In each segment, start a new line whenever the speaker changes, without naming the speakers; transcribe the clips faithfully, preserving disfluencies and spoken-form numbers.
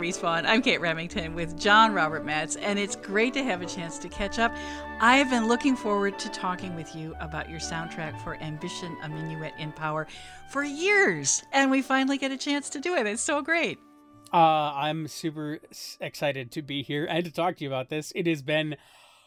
Respawn. I'm Kate Remington with John Robert Matz, and it's great to have a chance to catch up. I've been looking forward to talking with you about your soundtrack for Ambition, A Minuet in Power for years, and we finally get a chance to do it. It's so great.
Uh, I'm super excited to be here and to talk to you about this. It has been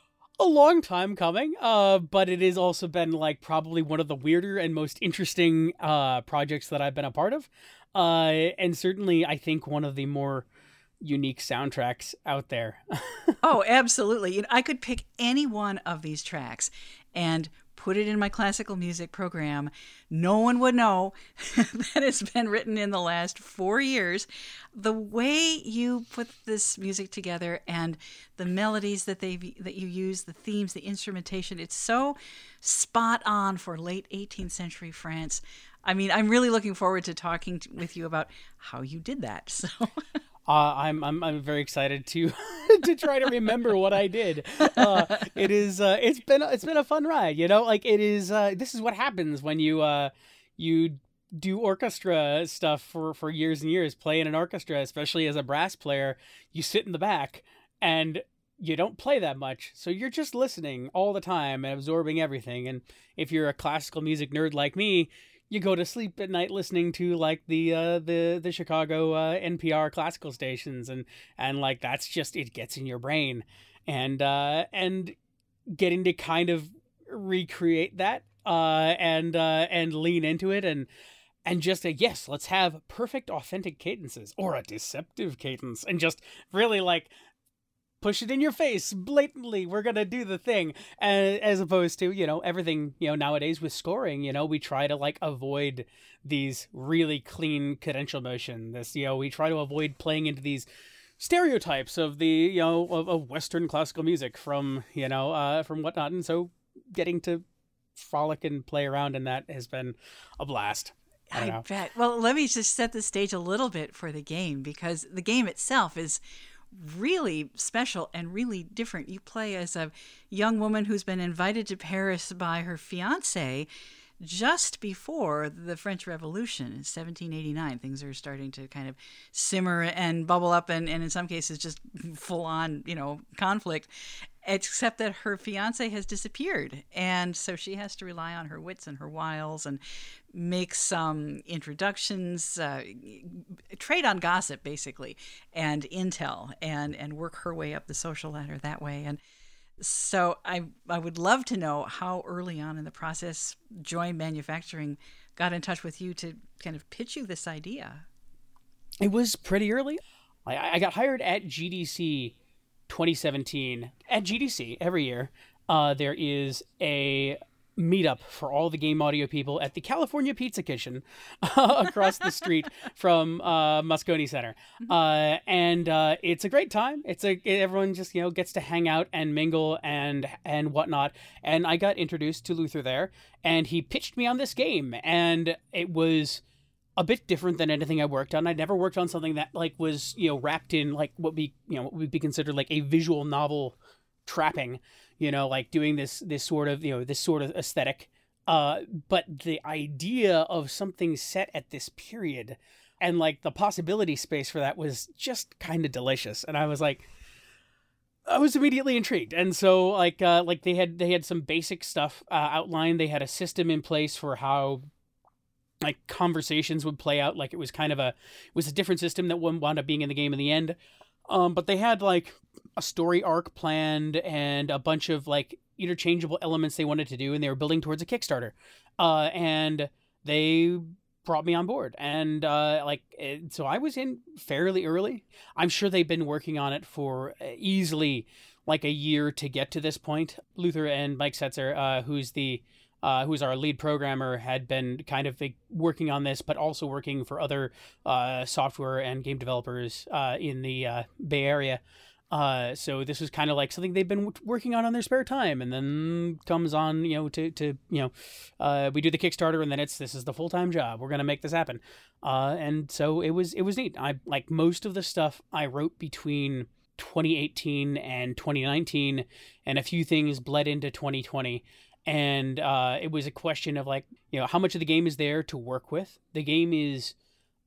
a long time coming, uh, but it has also been like probably one of the weirder and most interesting uh, projects that I've been a part of. Uh, and certainly I think one of the more unique soundtracks out there.
Oh, absolutely. You know, I could pick any one of these tracks and put it in my classical music program. No one would know that it's been written in the last four years. The way you put this music together and the melodies that they that you use, the themes, the instrumentation, it's so spot on for late eighteenth century France. I mean, I'm really looking forward to talking to, with you about how you did that. So.
Uh, I'm I'm I'm very excited to to try to remember what I did. Uh, it is uh, it's been it's been a fun ride, you know. Like it is. Uh, this is what happens when you uh, you do orchestra stuff for, for years and years. Play in an orchestra, especially as a brass player, you sit in the back and you don't play that much, so you're just listening all the time and absorbing everything. And if you're a classical music nerd like me, you go to sleep at night listening to like the uh, the the Chicago uh, N P R classical stations, and and like that's just, it gets in your brain, and uh, and getting to kind of recreate that uh, and uh, and lean into it, and and just say yes, let's have perfect authentic cadences or a deceptive cadence, and just really like push it in your face blatantly. We're gonna do the thing, as, as opposed to, you know, everything, you know, nowadays with scoring, you know, we try to like avoid these really clean cadential motion. This, you know, we try to avoid playing into these stereotypes of the, you know, of, of Western classical music from, you know, uh, from whatnot. And so getting to frolic and play around in that has been a blast. I,
I bet. Well, let me just set the stage a little bit for the game, because the game itself is really special and really different. You play as a young woman who's been invited to Paris by her fiance just before the French Revolution in seventeen eighty-nine. Things are starting to kind of simmer and bubble up, and, and in some cases just full on, you know, conflict, except that her fiance has disappeared. And so she has to rely on her wits and her wiles and make some introductions, uh, trade on gossip, basically, and intel, and, and work her way up the social ladder that way. And so I I would love to know how early on in the process Joy Manufacturing got in touch with you to kind of pitch you this idea.
It was pretty early. I, I got hired at G D C twenty seventeen. At G D C, every year, uh, there is a meetup for all the game audio people at the California Pizza Kitchen uh, across the street from uh, Moscone Center. Uh, and uh, it's a great time. It's a everyone just, you know, gets to hang out and mingle and and whatnot. And I got introduced to Luther there, and he pitched me on this game, and it was a bit different than anything I worked on. I'd never worked on something that like was, you know, wrapped in like what we, you know, what would be considered like a visual novel trapping, you know, like doing this, this sort of, you know, this sort of aesthetic. Uh, but the idea of something set at this period and like the possibility space for that was just kind of delicious. And I was like, I was immediately intrigued. And so like, uh, like they had, they had some basic stuff uh, outlined. They had a system in place for how like conversations would play out. Like it was kind of a, it was a different system that wound up being in the game in the end. Um, but they had like a story arc planned and a bunch of like interchangeable elements they wanted to do, and they were building towards a Kickstarter. Uh, and they brought me on board, and uh, like it, so I was in fairly early. I'm sure they've been working on it for easily like a year to get to this point. Luther and Mike Setzer, uh, who's the Uh, who's our lead programmer, had been kind of like, working on this, but also working for other uh, software and game developers uh, in the uh, Bay Area. Uh, so this was kind of like something they've been w- working on on their spare time, and then comes on, you know, to, to you know, uh, we do the Kickstarter, and then it's, this is the full-time job. We're going to make this happen. Uh, and so it was, it was neat. I like most of the stuff I wrote between twenty eighteen and twenty nineteen, and a few things bled into twenty twenty. And uh, it was a question of like, you know, how much of the game is there to work with? The game is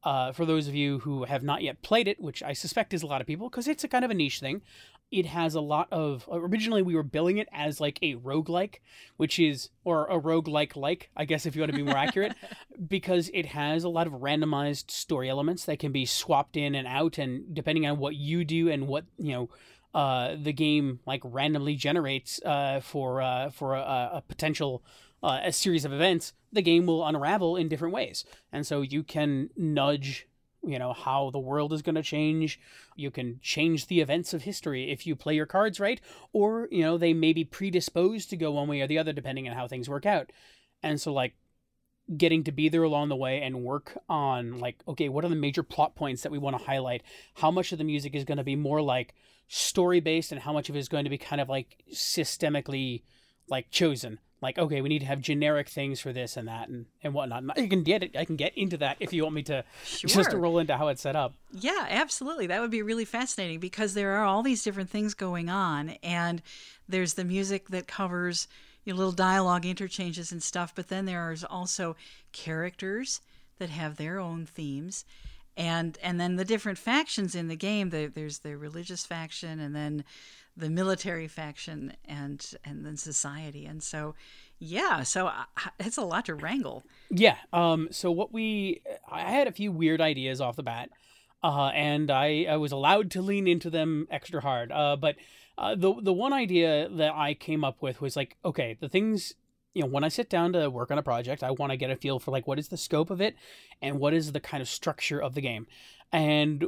Uh, for those of you who have not yet played it, which I suspect is a lot of people, because it's a kind of a niche thing, it has a lot of... Originally, we were billing it as like a roguelike, which is... Or a roguelike-like, I guess, if you want to be more accurate, because it has a lot of randomized story elements that can be swapped in and out, and depending on what you do and what, you know, uh, the game, like, randomly generates uh, for, uh, for a, a potential... Uh, a series of events, the game will unravel in different ways. And so you can nudge, you know, how the world is going to change. You can change the events of history if you play your cards right, or, you know, they may be predisposed to go one way or the other depending on how things work out. And so, like, getting to be there along the way and work on, like, okay, what are the major plot points that we want to highlight? How much of the music is going to be more, like, story-based, and how much of it is going to be kind of, like, systemically, like, chosen? Like, okay, we need to have generic things for this and that and, and whatnot. You can get it. I can get into that if you want me to,
sure.
just to roll into how it's set up.
Yeah, absolutely. That would be really fascinating because there are all these different things going on, and there's the music that covers your little dialogue interchanges and stuff, but then there is also characters that have their own themes. And and then the different factions in the game, the, there's the religious faction, and then the military faction, and and then society. And so, yeah, so I, it's a lot to wrangle.
Yeah. Um. So what we, I had a few weird ideas off the bat, uh, and I, I was allowed to lean into them extra hard. Uh, but uh, the the one idea that I came up with was like, okay, the things... You know, when I sit down to work on a project, I want to get a feel for, like, what is the scope of it and what is the kind of structure of the game. And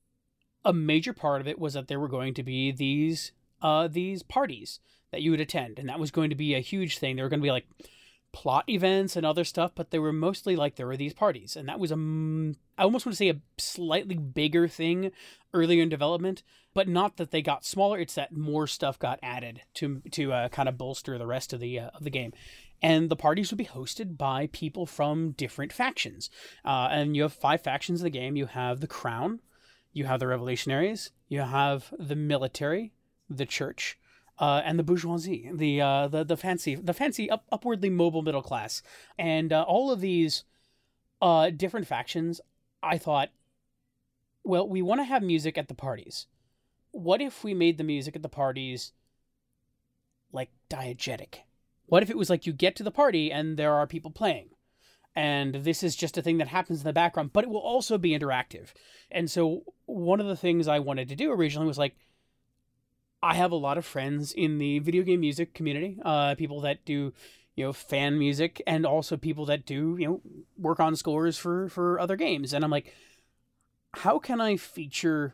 a major part of it was that there were going to be these uh, these parties that you would attend. And that was going to be a huge thing. There were going to be, like, plot events and other stuff, but they were mostly, like, there were these parties. And that was, a, I almost want to say, a slightly bigger thing earlier in development. But not that they got smaller, it's that more stuff got added to to uh, kind of bolster the rest of the uh, of the game. And the parties would be hosted by people from different factions. Uh, and you have five factions in the game. You have the Crown, you have the Revolutionaries, you have the military, the church, uh, and the bourgeoisie, the uh, the the fancy the fancy up, upwardly mobile middle class. And uh, all of these uh, different factions, I thought, well, we want to have music at the parties. What if we made the music at the parties, like, diegetic? What if it was like you get to the party and there are people playing? And this is just a thing that happens in the background, but it will also be interactive. And so one of the things I wanted to do originally was, like, I have a lot of friends in the video game music community, uh, people that do, you know, fan music, and also people that do, you know, work on scores for, for other games. And I'm like, how can I feature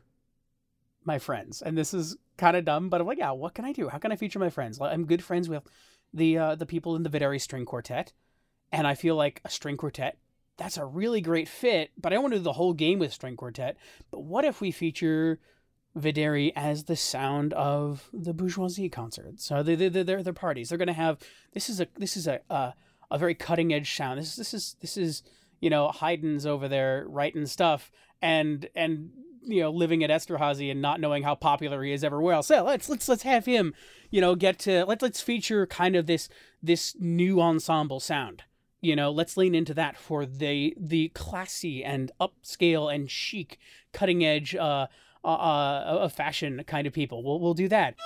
my friends? And this is kind of dumb, but I'm like, yeah, what can I do? How can I feature my friends? I'm good friends with the uh, the people in the Videri string quartet, and I feel like a string quartet, that's a really great fit, but I don't want to do the whole game with string quartet. But what if we feature Videri as the sound of the bourgeoisie concerts? So they they they're their parties. They're going to have, this is a this is a uh, a very cutting edge sound. This this is this is you know, Haydn's over there writing stuff, and and you know, living at Esterhazy and not knowing how popular he is everywhere else. So let's let's let's have him, you know, get to let's let's feature kind of this this new ensemble sound. You know, let's lean into that for the the classy and upscale and chic, cutting edge uh uh, uh fashion kind of people. We'll we'll do that.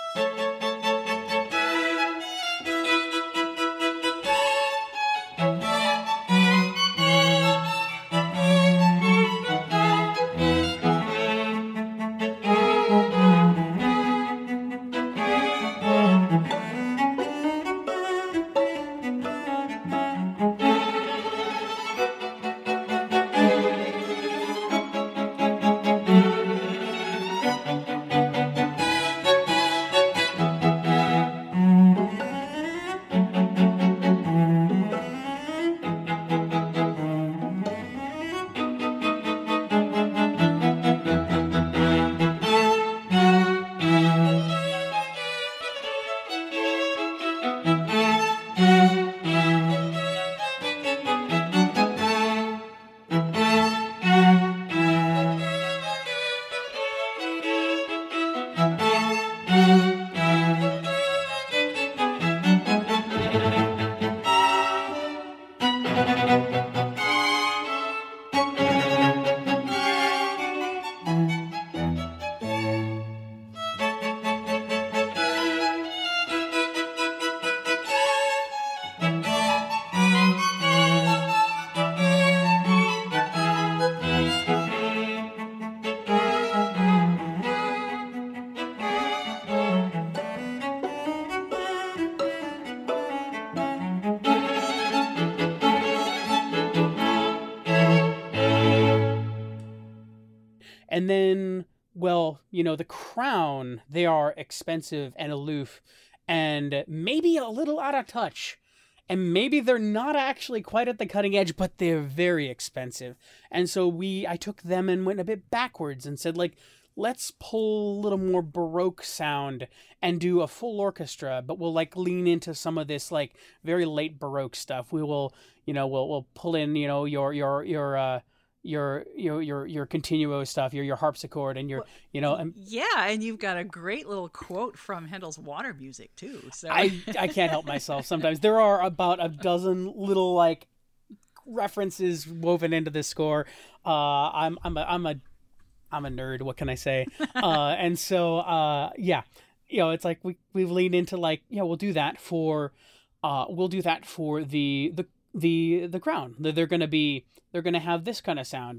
then, well, you know, the Crown, they are expensive and aloof and maybe a little out of touch. And maybe they're not actually quite at the cutting edge, but they're very expensive. And so we, I took them and went a bit backwards and said, like, let's pull a little more Baroque sound and do a full orchestra, but we'll like lean into some of this like very late Baroque stuff. We will, you know, we'll we'll pull in, you know, your your your uh your your your your continuo stuff, your your harpsichord and your well, you know and,
yeah, and you've got a great little quote from Handel's Water Music too. So
I I can't help myself sometimes. There are about a dozen little like references woven into this score. Uh I'm I'm a I'm a I'm a nerd. What can I say? uh, and so, uh, yeah, you know, it's like we we've leaned into like, yeah, we'll do that for, uh, we'll do that for the the the the Crown. They're, they're gonna be they're gonna have this kind of sound.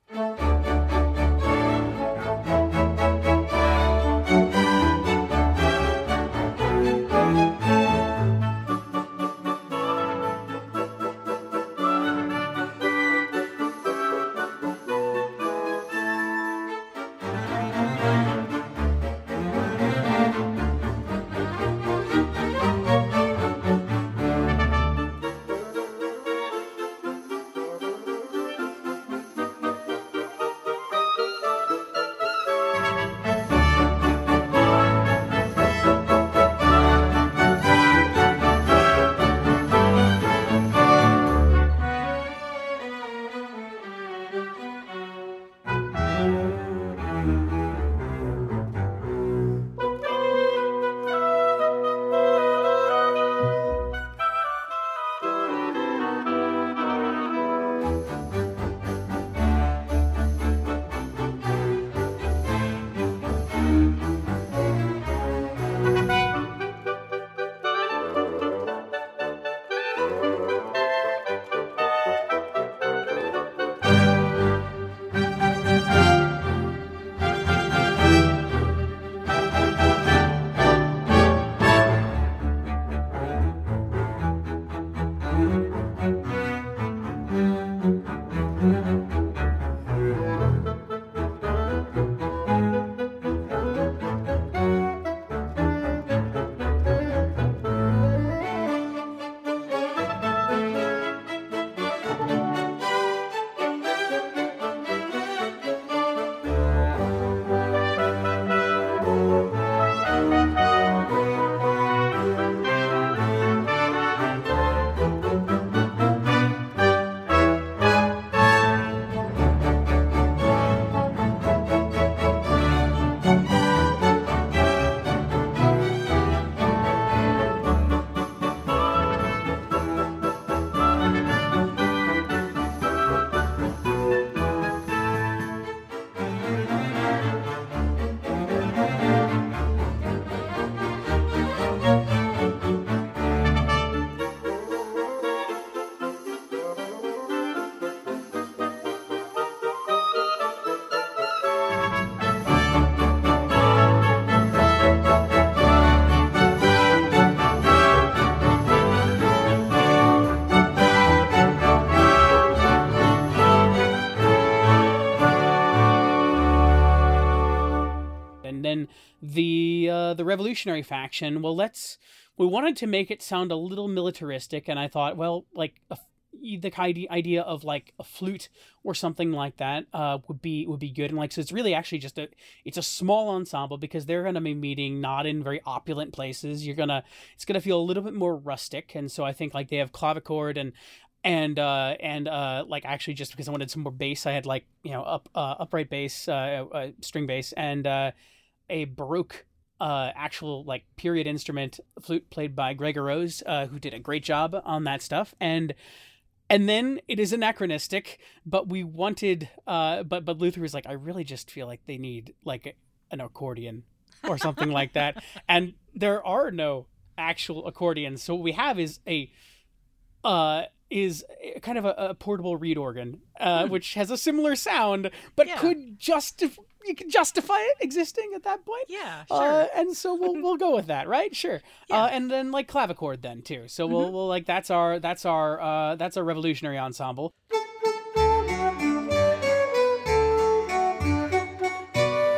the uh, the revolutionary faction, well, let's we wanted to make it sound a little militaristic, and I thought, well, like a, the idea of like a flute or something like that uh, would be would be good. And like, so it's really actually just a it's a small ensemble because they're going to be meeting not in very opulent places. You're gonna it's gonna feel a little bit more rustic, and so I think like they have clavichord and and uh and uh like actually just because I wanted some more bass, I had like you know up uh, upright bass, uh, uh string bass, and uh a Baroque uh actual like period instrument flute played by Gregor Rose, uh who did a great job on that stuff. And and then it is anachronistic, but we wanted uh but but Luther was like, I really just feel like they need like an accordion or something like that, and there are no actual accordions, so what we have is a uh is kind of a, a portable reed organ, uh, hmm. which has a similar sound, but yeah. could justify you can justify it existing at that point.
Yeah, sure.
Uh, and so we'll we'll go with that, right? Sure. Yeah. Uh, and then like clavichord then too. So mm-hmm. we'll we'll like that's our that's our uh, that's our revolutionary ensemble.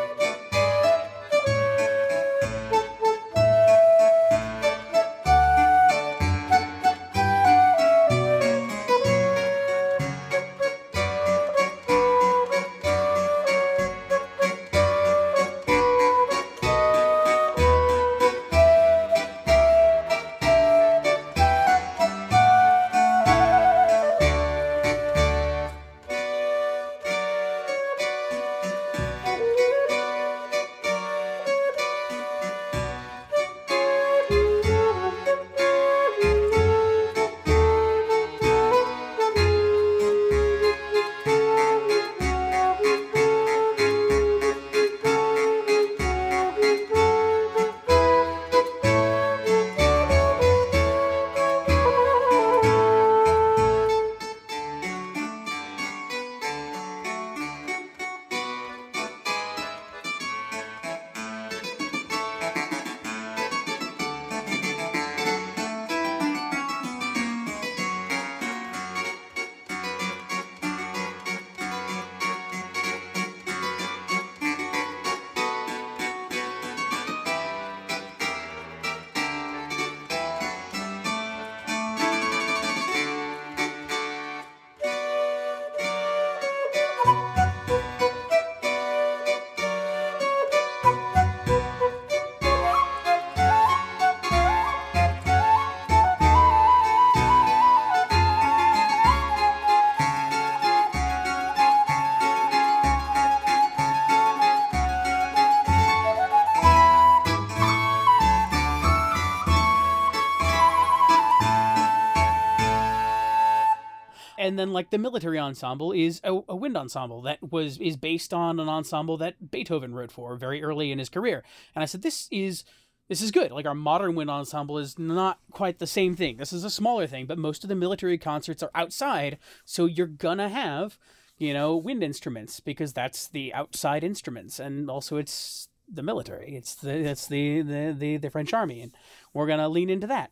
and then like the military ensemble is a, a wind ensemble that was is based on an ensemble that Beethoven wrote for very early in his career. And I said, this is this is good. Like, our modern wind ensemble is not quite the same thing. This is a smaller thing, but most of the military concerts are outside, so you're gonna have, you know, wind instruments because that's the outside instruments, and also it's the military. It's the it's the the the, the French army, and we're gonna lean into that.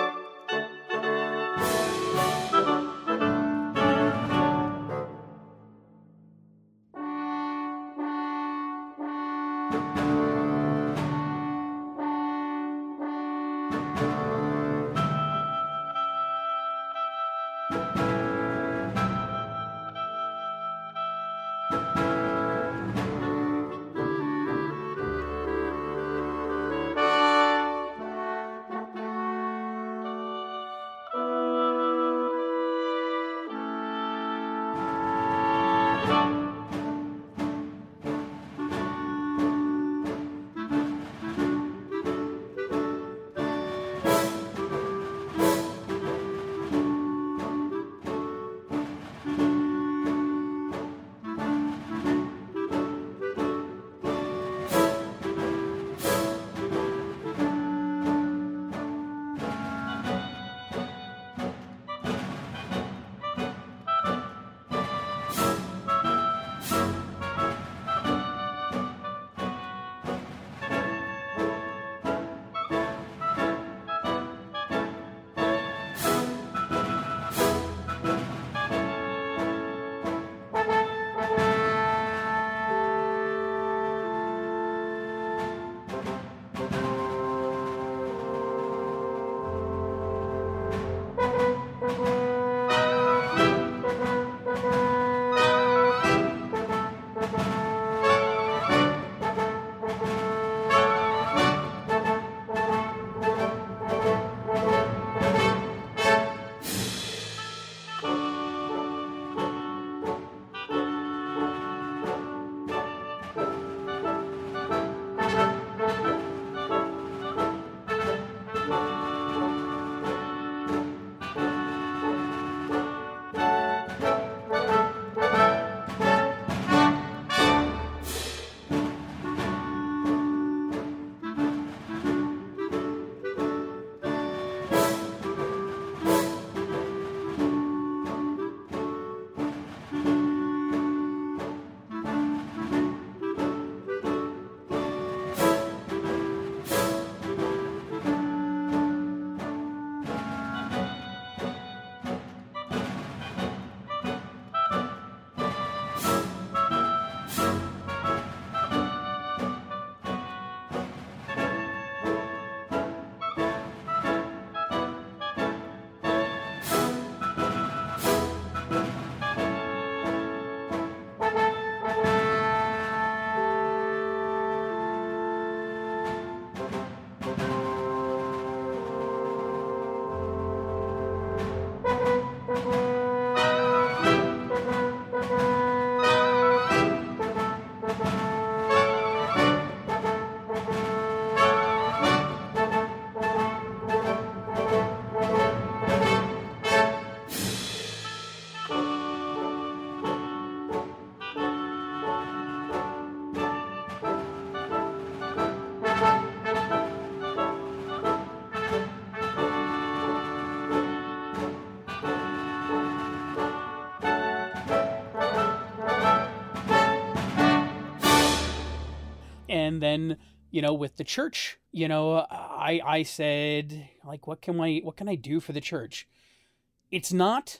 And then, you know, with the church, you know, I I said, like, what can I what can I do for the church? It's not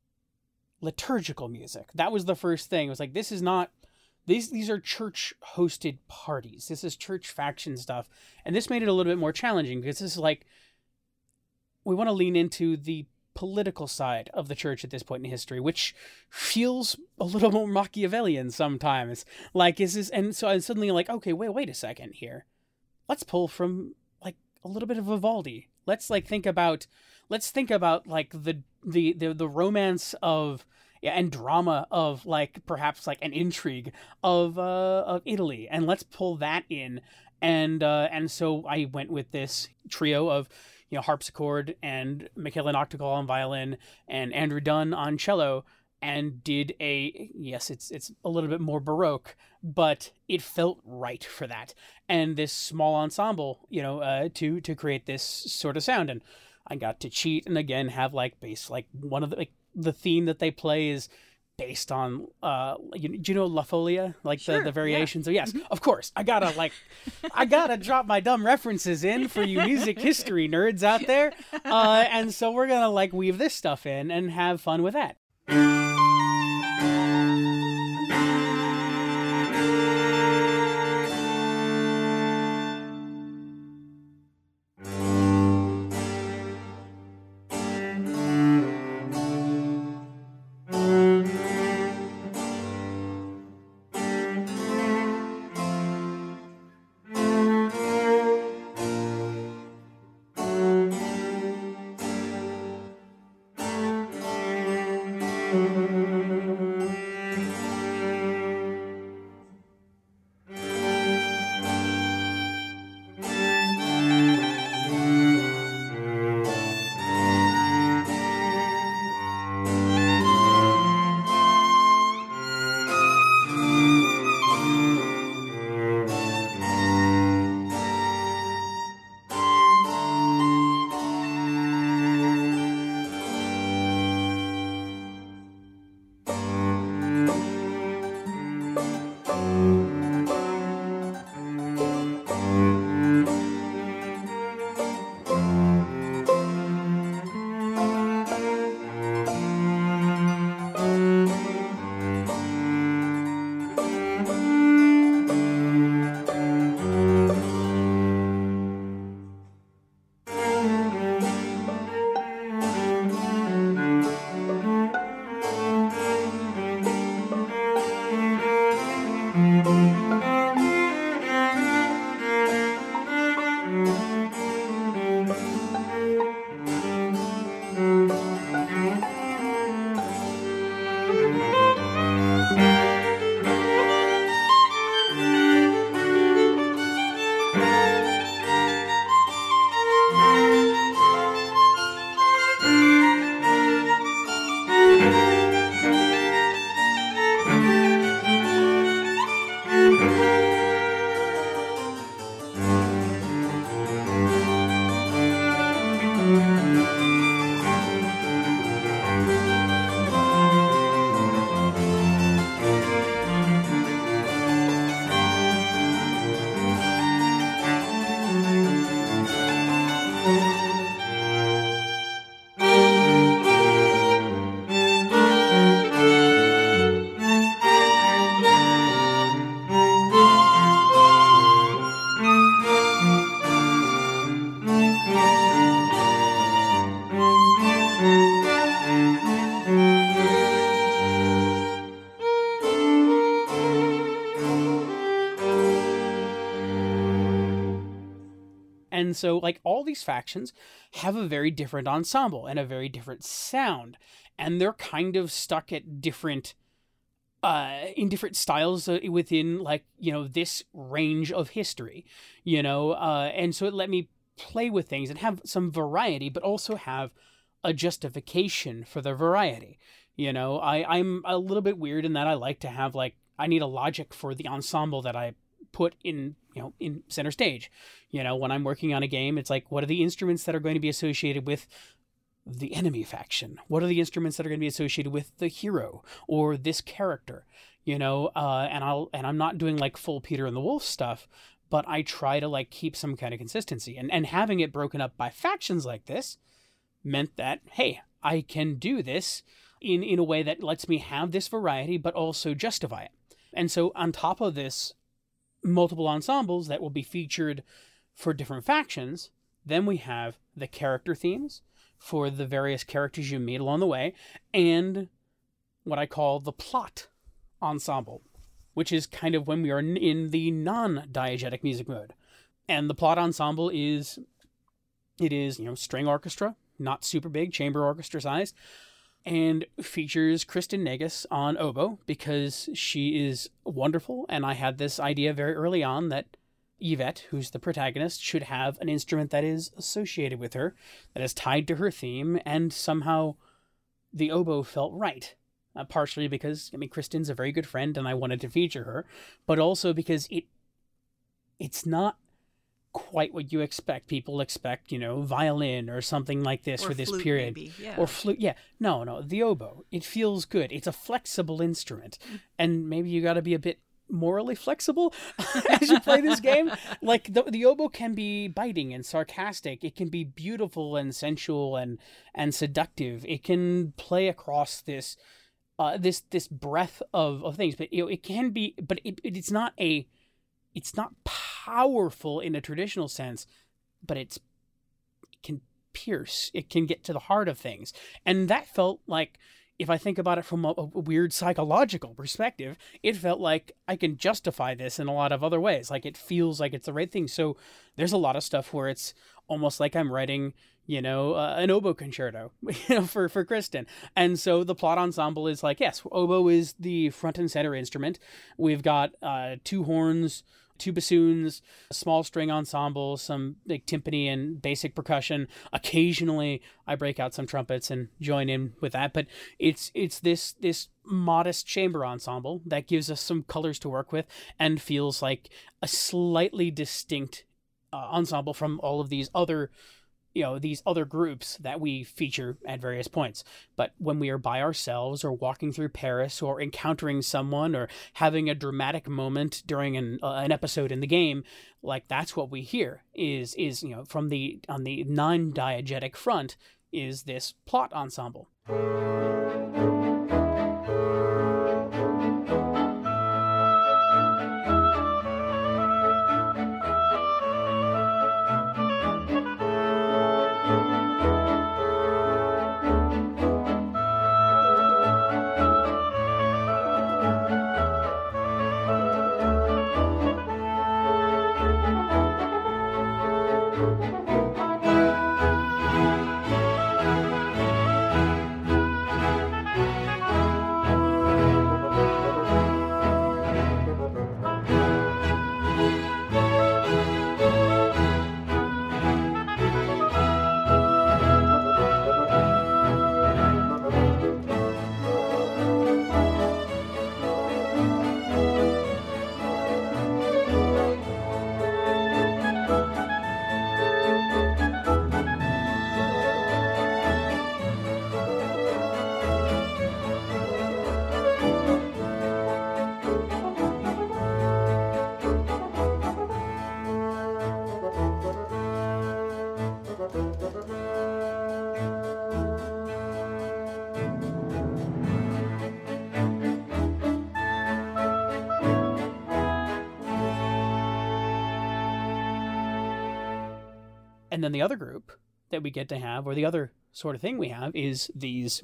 liturgical music. That was the first thing. It was like, this is not these these are church hosted parties. This is church faction stuff. And this made it a little bit more challenging because this is like, we want to lean into the political side of the church at this point in history, which feels a little more Machiavellian sometimes. Like, is this, and so I was suddenly like, okay, wait, wait a second here. Let's pull from like a little bit of Vivaldi. Let's like think about, let's think about like the, the, the, the romance of, yeah, and drama of like perhaps like an intrigue of, uh, of Italy. And let's pull that in. And, uh, and so I went with this trio of, you know, harpsichord and Michaela Noctegal on violin and Andrew Dunn on cello, and did a, yes, it's it's a little bit more Baroque, but it felt right for that. And this small ensemble, you know, uh, to to create this sort of sound. And I got to cheat and again have like bass, like one of the, like the theme that they play is based on, uh, you, do you know La Folia? Like
sure,
the, the variations?
Yeah.
So yes, of course, I gotta like, I gotta drop my dumb references in for you music history nerds out there. Uh, and so we're gonna like weave this stuff in and have fun with that. And so, like, all these factions have a very different ensemble and a very different sound. And they're kind of stuck at different, uh, in different styles uh, within, like, you know, this range of history, you know? Uh, and so it let me play with things and have some variety, but also have a justification for the variety. You know, I, I'm a little bit weird in that I like to have, like, I need a logic for the ensemble that I put in, you know, in center stage. You know, when I'm working on a game, it's like, what are the instruments that are going to be associated with the enemy faction? What are the instruments that are going to be associated with the hero or this character? You know, uh, and I'll, and I'm not doing like full Peter and the Wolf stuff, but I try to like keep some kind of consistency. And, and having it broken up by factions like this meant that, hey, I can do this in, in a way that lets me have this variety, but also justify it. And so on top of this, multiple ensembles that will be featured for different factions, then we have the character themes for the various characters you meet along the way, and what I call the plot ensemble, which is kind of when we are in the non-diegetic music mode. And the plot ensemble is, it is, you know, string orchestra, not super big, chamber orchestra sized, and features Kristen Negus on oboe because she is wonderful. And I had this idea very early on that Yvette, who's the protagonist, should have an instrument that is associated with her, that is tied to her theme, and somehow the oboe felt right. Uh, partially because, I mean, Kristen's a very good friend and I wanted to feature her, but also because it it's not quite what you expect. People expect, you know, violin or something like this
or
for this
flute,
period.
Maybe. Yeah.
Or flute. Yeah. No, no. The oboe. It feels good. It's a flexible instrument. And maybe you got to be a bit morally flexible as you play this game. Like the, the oboe can be biting and sarcastic. It can be beautiful and sensual and, and seductive. It can play across this Uh, this this breadth of, of things, but you know, it can be, but it, it it's not a, it's not powerful in a traditional sense, but it's it can pierce, it can get to the heart of things, and that felt like, if I think about it from a, a weird psychological perspective, it felt like I can justify this in a lot of other ways. Like it feels like it's the right thing. So there's a lot of stuff where it's almost like I'm writing, you know, uh, an oboe concerto, you know, for, for Kristen. And so the plot ensemble is like, yes, oboe is the front and center instrument. We've got uh, two horns, two bassoons, a small string ensemble, some like timpani and basic percussion. Occasionally I break out some trumpets and join in with that, but it's it's this this modest chamber ensemble that gives us some colors to work with and feels like a slightly distinct uh, ensemble from all of these other you know, these other groups that we feature at various points. But when we are by ourselves or walking through Paris or encountering someone or having a dramatic moment during an uh, an episode in the game, like that's what we hear is, is, you know, from the, on the non-diegetic front is this plot ensemble. And then the other group that we get to have, or the other sort of thing we have, is these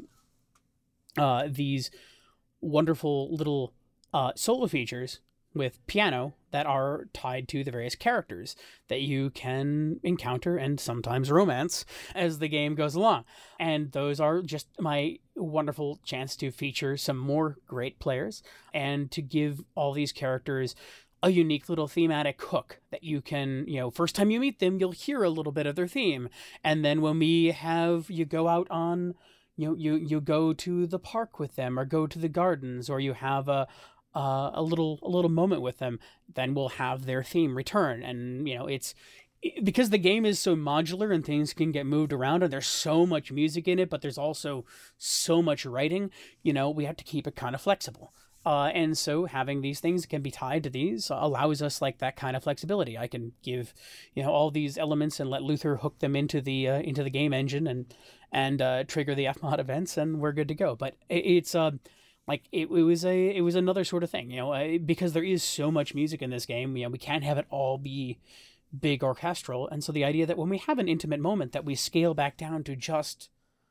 uh, these wonderful little uh, solo features with piano that are tied to the various characters that you can encounter and sometimes romance as the game goes along. And those are just my wonderful chance to feature some more great players and to give all these characters a unique little thematic hook that you can, you know, first time you meet them, you'll hear a little bit of their theme. And then when we have, you go out on, you know, you, you go to the park with them or go to the gardens, or you have a, uh, a little, a little moment with them, then we'll have their theme return. And, you know, it's, because the game is so modular and things can get moved around and there's so much music in it, but there's also so much writing, you know, we have to keep it kind of flexible. Uh, and so having these things can be tied to these allows us like that kind of flexibility. I can give, you know, all these elements and let Luther hook them into the uh, into the game engine and and uh, trigger the F mod events, and we're good to go. But it, it's uh, like it, it was a it was another sort of thing, you know, uh, because there is so much music in this game. You know, we can't have it all be big orchestral, and so the idea that when we have an intimate moment, that we scale back down to just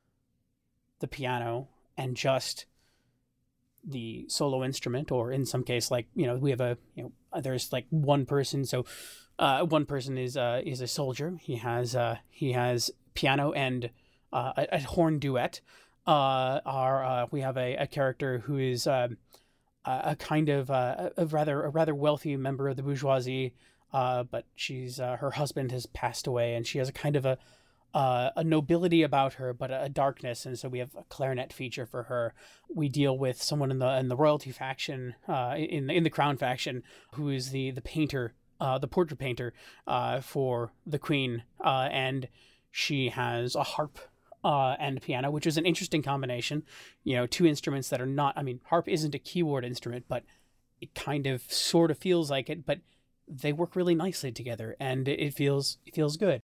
the piano and just the solo instrument, or in some case, like, you know, we have a, you know, there's like one person. So, uh, one person is, uh, is a soldier. He has, uh, he has piano and, uh, a, a horn duet. Uh, our, uh, we have a, a character who is, um, a, a kind of, uh, a rather, a rather wealthy member of the bourgeoisie, uh, but she's uh, her husband has passed away, and she has a kind of a uh, a nobility about her, but a, a darkness. And so we have a clarinet feature for her. We deal with someone in the in the royalty faction, uh, in in the crown faction, who is the the painter, uh, the portrait painter uh, for the queen, uh, and she has a harp uh, and piano, which is an interesting combination. You know, two instruments that are not. I mean, harp isn't a keyboard instrument, but it kind of sort of feels like it. But they work really nicely together, and it feels it feels good.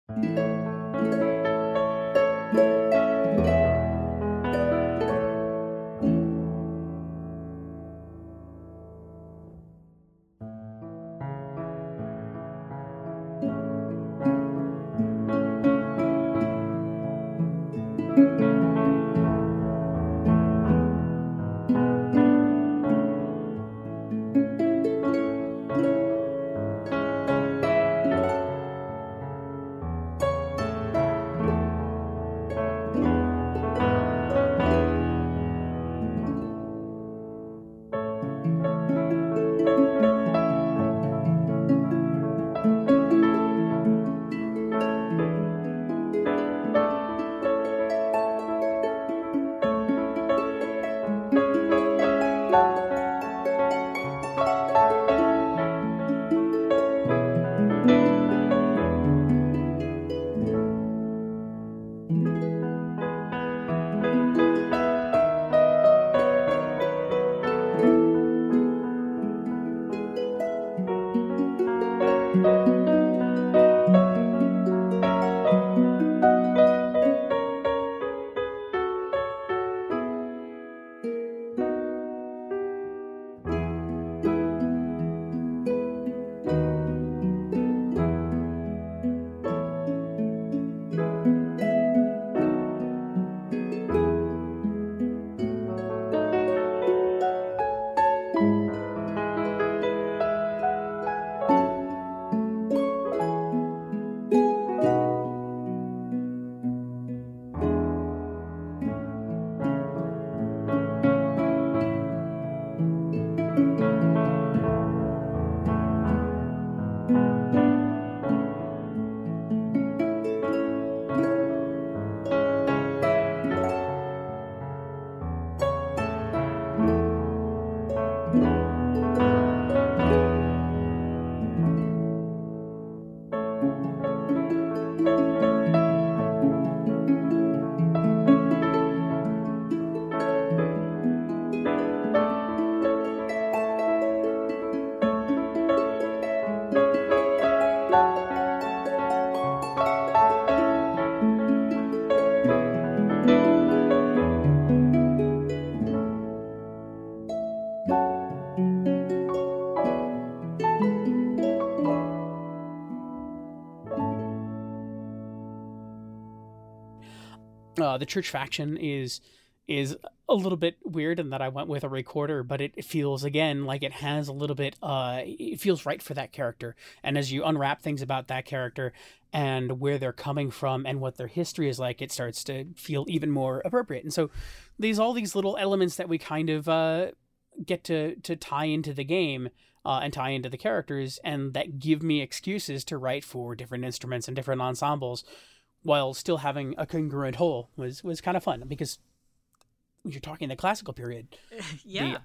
Uh, the church faction is is a little bit weird in that I went with a recorder, but it feels, again, like it has a little bit, uh, it feels right for that character. And as you unwrap things about that character and where they're coming from and what their history is like, it starts to feel even more appropriate. And so these all these little elements that we kind of uh, get to, to tie into the game uh, and tie into the characters, and that give me excuses to write for different instruments and different ensembles, while still having a congruent whole, was was kind of fun, because when you're talking the classical period,
yeah,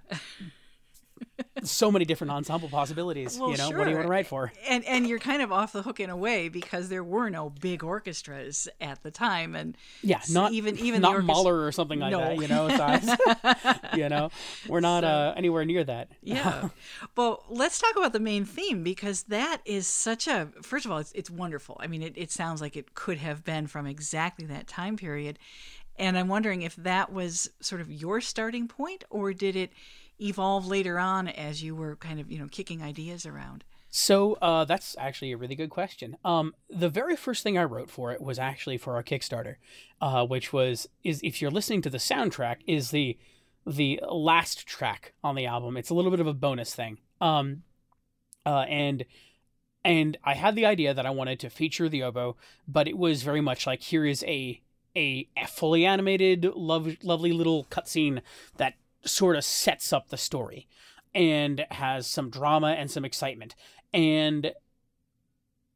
the, so many different ensemble possibilities.
Well,
you know,
sure.
what do you want to write for?
And and you're kind of off the hook in a way, because there were no big orchestras at the time, and
yeah, not
even even
not
the orchest-
Mahler or something like
no.
that. You know, size. you know, we're not so, uh, anywhere near that.
Yeah. Well, let's talk about the main theme, because that is such a. First of all, it's it's wonderful. I mean, it it sounds like it could have been from exactly that time period. And I'm wondering if that was sort of your starting point, or did it evolve later on as you were kind of, you know, kicking ideas around?
So uh, that's actually a really good question. Um, the very first thing I wrote for it was actually for our Kickstarter, uh, which was, is if you're listening to the soundtrack, is the the last track on the album. It's a little bit of a bonus thing. Um, uh, and and I had the idea that I wanted to feature the oboe, but it was very much like, here is a a fully animated, love, lovely little cutscene that sort of sets up the story and has some drama and some excitement. And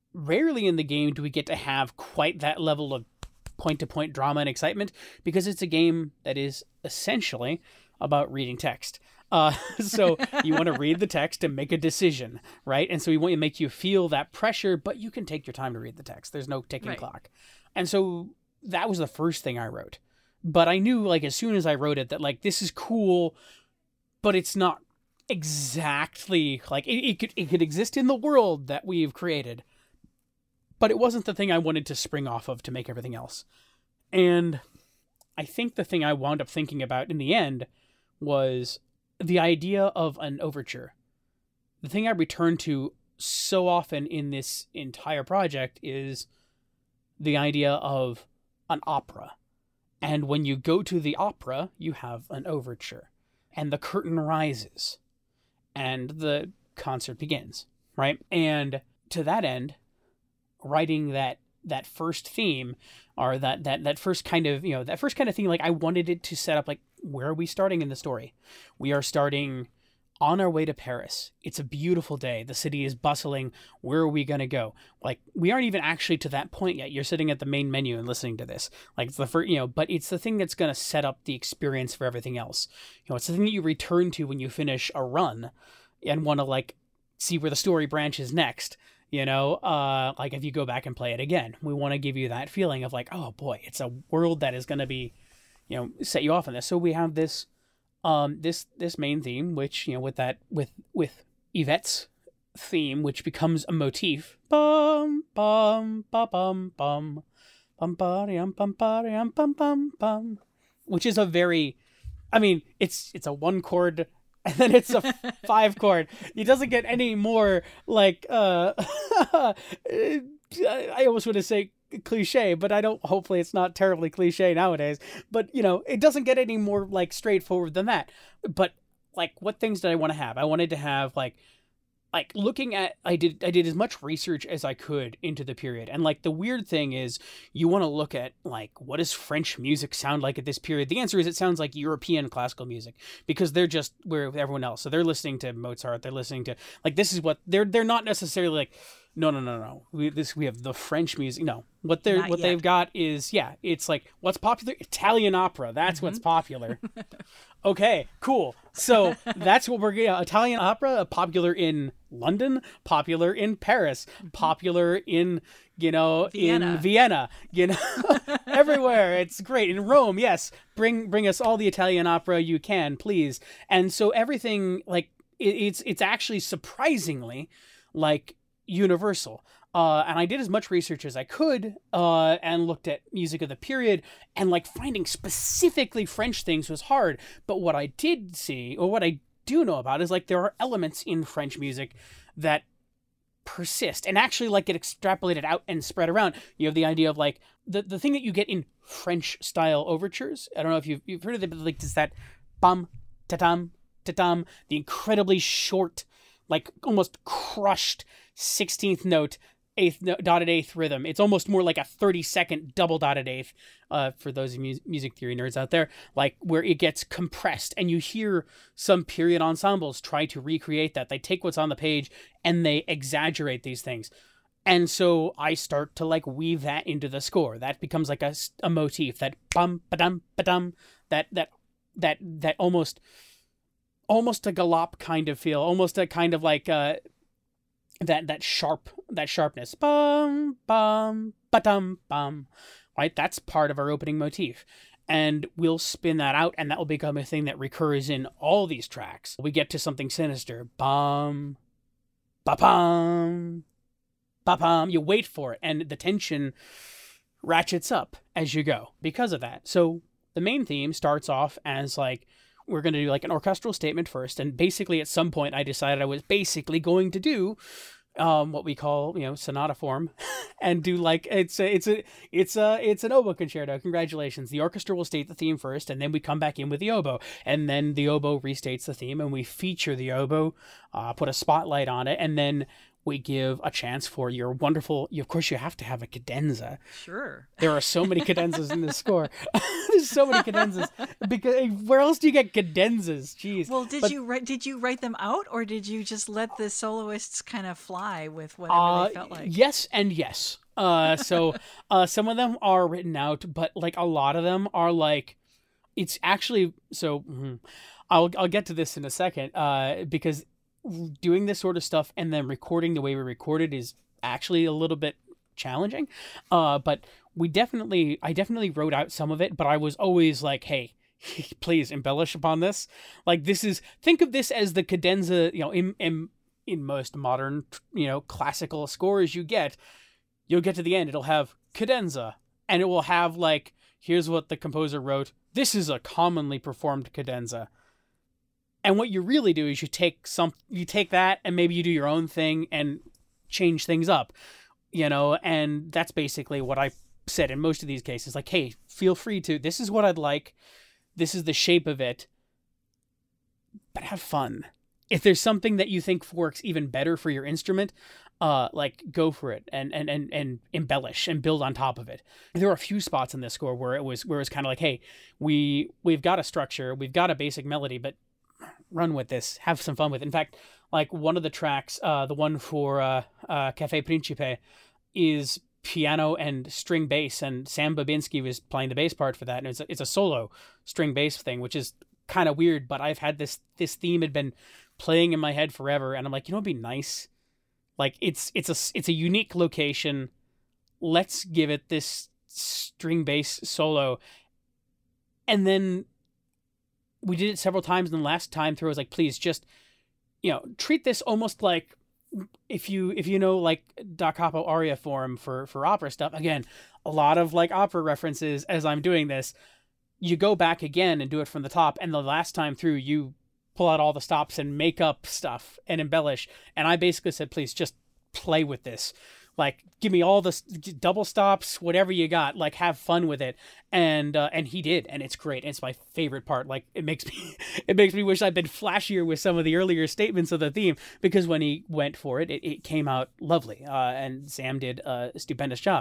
rarely in the game do we get to have quite that level of point-to-point drama and excitement, because it's a game that is essentially about reading text. Uh, so you want to read the text and make a decision, right? And so we want to make you feel that pressure, but you can take your time to read the text. There's no ticking
Right.
clock. And so that was the first thing I wrote. But I knew, like, as soon as I wrote it, that, like, this is cool, but it's not exactly, like, it, it could it could exist in the world that we've created. But it wasn't the thing I wanted to spring off of to make everything else. And I think the thing I wound up thinking about in the end was the idea of an overture. The thing I return to so often in this entire project is the idea of an opera. And when you go to the opera, you have an overture. And the curtain rises. And the concert begins, right? And to that end, writing that that first theme, or that that that first kind of, you know, that first kind of thing, like, I wanted it to set up, like, where are we starting in the story? We are starting on our way to Paris. It's a beautiful day. The city is bustling. Where are we going to go? Like, we aren't even actually to that point yet. You're sitting at the main menu and listening to this. Like, it's the first, you know, but it's the thing that's going to set up the experience for everything else. You know, it's the thing that you return to when you finish a run and want to, like, see where the story branches next. You know, uh, like, if you go back and play it again, we want to give you that feeling of, like, oh boy, it's a world that is going to be, you know, set you off on this. So we have this, um, this, this main theme, which, you know, with that, with, with Yvette's theme, which becomes a motif, bum, bum, ba, bum, bum, bum, bum, bum, bum, bum, bum, bum, which is a very, I mean, it's, it's a one chord, and then it's a five chord. It doesn't get any more, like, uh, I almost want to say cliche, but I don't, hopefully it's not terribly cliche nowadays, but, you know, it doesn't get any more, like, straightforward than that. But, like, what things did I want to have? I wanted to have, like, like looking at, I did, I did as much research as I could into the period. And, like, the weird thing is, you want to look at, like, what does French music sound like at this period? The answer is, it sounds like European classical music, because they're just where everyone else. So they're listening to Mozart. They're listening to, like, this is what they're, they're not necessarily like, no, no, no, no. We, this, we have the French music. No, what they're,
Not
what
yet.
they've got is, yeah, it's like, what's popular? Italian opera. That's
Mm-hmm.
what's popular. Okay, cool. So that's what we're getting. Italian opera, popular in London, popular in Paris, popular in, you know,
Vienna.
in Vienna, you know, everywhere. It's great. In Rome, yes. Bring bring us all the Italian opera you can, please. And so everything, like, it, it's it's actually surprisingly, like, universal. Uh, and I did as much research as I could, uh, and looked at music of the period, and, like, finding specifically French things was hard. But what I did see, or what I do know about, is, like, there are elements in French music that persist and actually, like, get extrapolated out and spread around. You have the idea of, like, the, the thing that you get in French style overtures. I don't know if you've, you've heard of it, but, like, it's that bum, ta-tam, ta-tam, the incredibly short, like, almost crushed sixteenth note, eighth no, dotted eighth rhythm. It's almost more like a thirty second double dotted eighth, uh, for those mu- music theory nerds out there, like, where it gets compressed, and you hear some period ensembles try to recreate that. They take what's on the page and they exaggerate these things. And so I start to, like, weave that into the score. That becomes like a, a motif, that bum, ba-dum, ba-dum, that, that, that, that almost, almost a galop kind of feel, almost a kind of like, uh, that that sharp that sharpness, bum bum ba-dum bum, right? That's part of our opening motif, and we'll spin that out, and that will become a thing that recurs in all these tracks. We get to something sinister, bum ba bum ba bum. You wait for it, and the tension ratchets up as you go because of that. So the main theme starts off as, like, we're going to do, like, an orchestral statement first. And basically at some point I decided I was basically going to do um, what we call, you know, sonata form and do, like, it's a, it's a, it's a, it's an oboe concerto. Congratulations. The orchestra will state the theme first, and then we come back in with the oboe, and then the oboe restates the theme, and we feature the oboe, uh, put a spotlight on it. And then We give a chance for your wonderful, of course, you have to have a cadenza.
Sure.
There are so many cadenzas in this score. There's so many cadenzas. Because where else do you get cadenzas? Jeez.
Well, did
But,
you write did you write them out, or did you just let the soloists kind of fly with whatever
uh,
they felt like?
Yes and yes. Uh, so uh, some of them are written out, but like a lot of them are like, it's actually, so mm, I'll, I'll get to this in a second, uh, because doing this sort of stuff and then recording the way we recorded is actually a little bit challenging. Uh, but we definitely, I definitely wrote out some of it, but I was always like, hey, please embellish upon this. Like this is, think of this as the cadenza, you know, in, in, in most modern, you know, classical scores you get, you'll get to the end, it'll have cadenza and it will have like, here's what the composer wrote. This is a commonly performed cadenza. And what you really do is you take some, you take that and maybe you do your own thing and change things up, you know, and that's basically what I said in most of these cases. Like, hey, feel free to, this is what I'd like. This is the shape of it, but have fun. If there's something that you think works even better for your instrument, uh, like go for it and, and, and, and embellish and build on top of it. There were a few spots in this score where it was, where it was kind of like, hey, we, we've got a structure, we've got a basic melody, but run with this, have some fun with it. In fact, like one of the tracks, uh, the one for uh, uh, Cafe Principe, is piano and string bass, and Sam Babinski was playing the bass part for that, and it's a, it's a solo string bass thing, which is kind of weird. But I've had this this theme had been playing in my head forever, and I'm like, you know, it'd be nice. Like it's it's a it's a unique location. Let's give it this string bass solo, and then. We did it several times, and the last time through, I was like, please just, you know, treat this almost like if you if you know like Da Capo aria form for, for opera stuff. Again, a lot of like opera references as I'm doing this. You go back again and do it from the top, and the last time through, you pull out all the stops and make up stuff and embellish. And I basically said, please just play with this. Like, give me all the double stops, whatever you got. Like, have fun with it, and uh, and he did, and it's great. It's my favorite part. Like, it makes me, it makes me wish I'd been flashier with some of the earlier statements of the theme, because when he went for it, it, it came out lovely. Uh, and Sam did a stupendous job.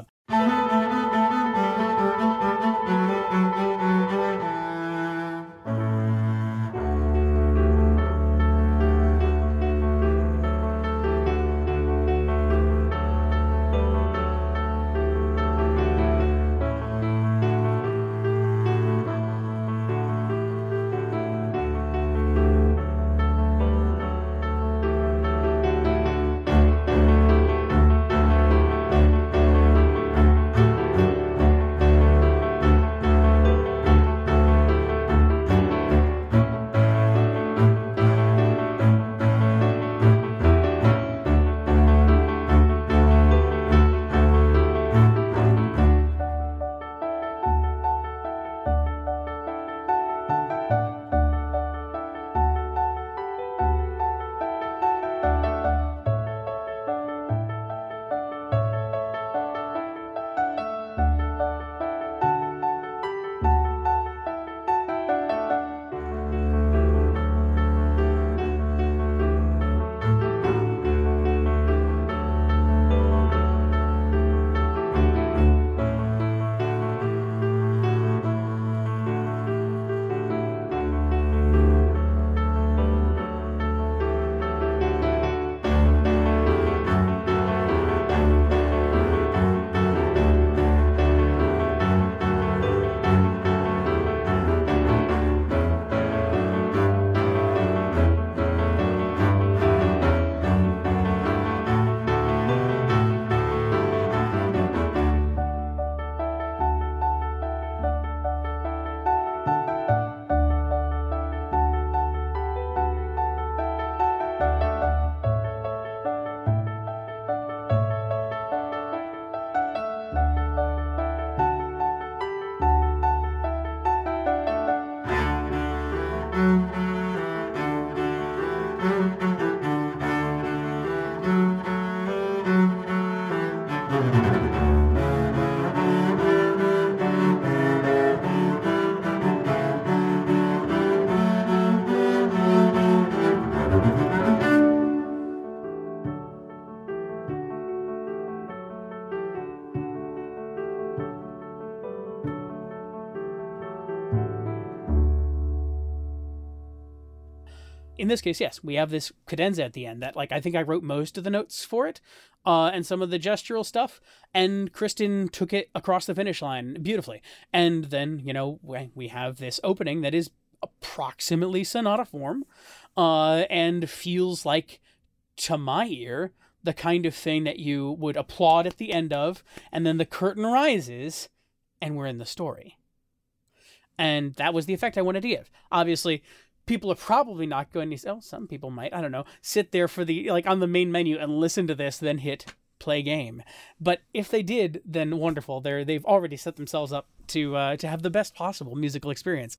in this case, yes, we have this cadenza at the end that, like, I think I wrote most of the notes for it, uh, and some of the gestural stuff, and Kristen took it across the finish line beautifully. And then, you know, we have this opening that is approximately sonata form, uh, and feels like, to my ear, the kind of thing that you would applaud at the end of, and then the curtain rises, and we're in the story. And that was the effect I wanted to give. Obviously, people are probably not going to, oh, some people might, I don't know, sit there for the, like, on the main menu and listen to this, then hit play game. But if they did, then wonderful. They're, they've already set themselves up to uh, to have the best possible musical experience.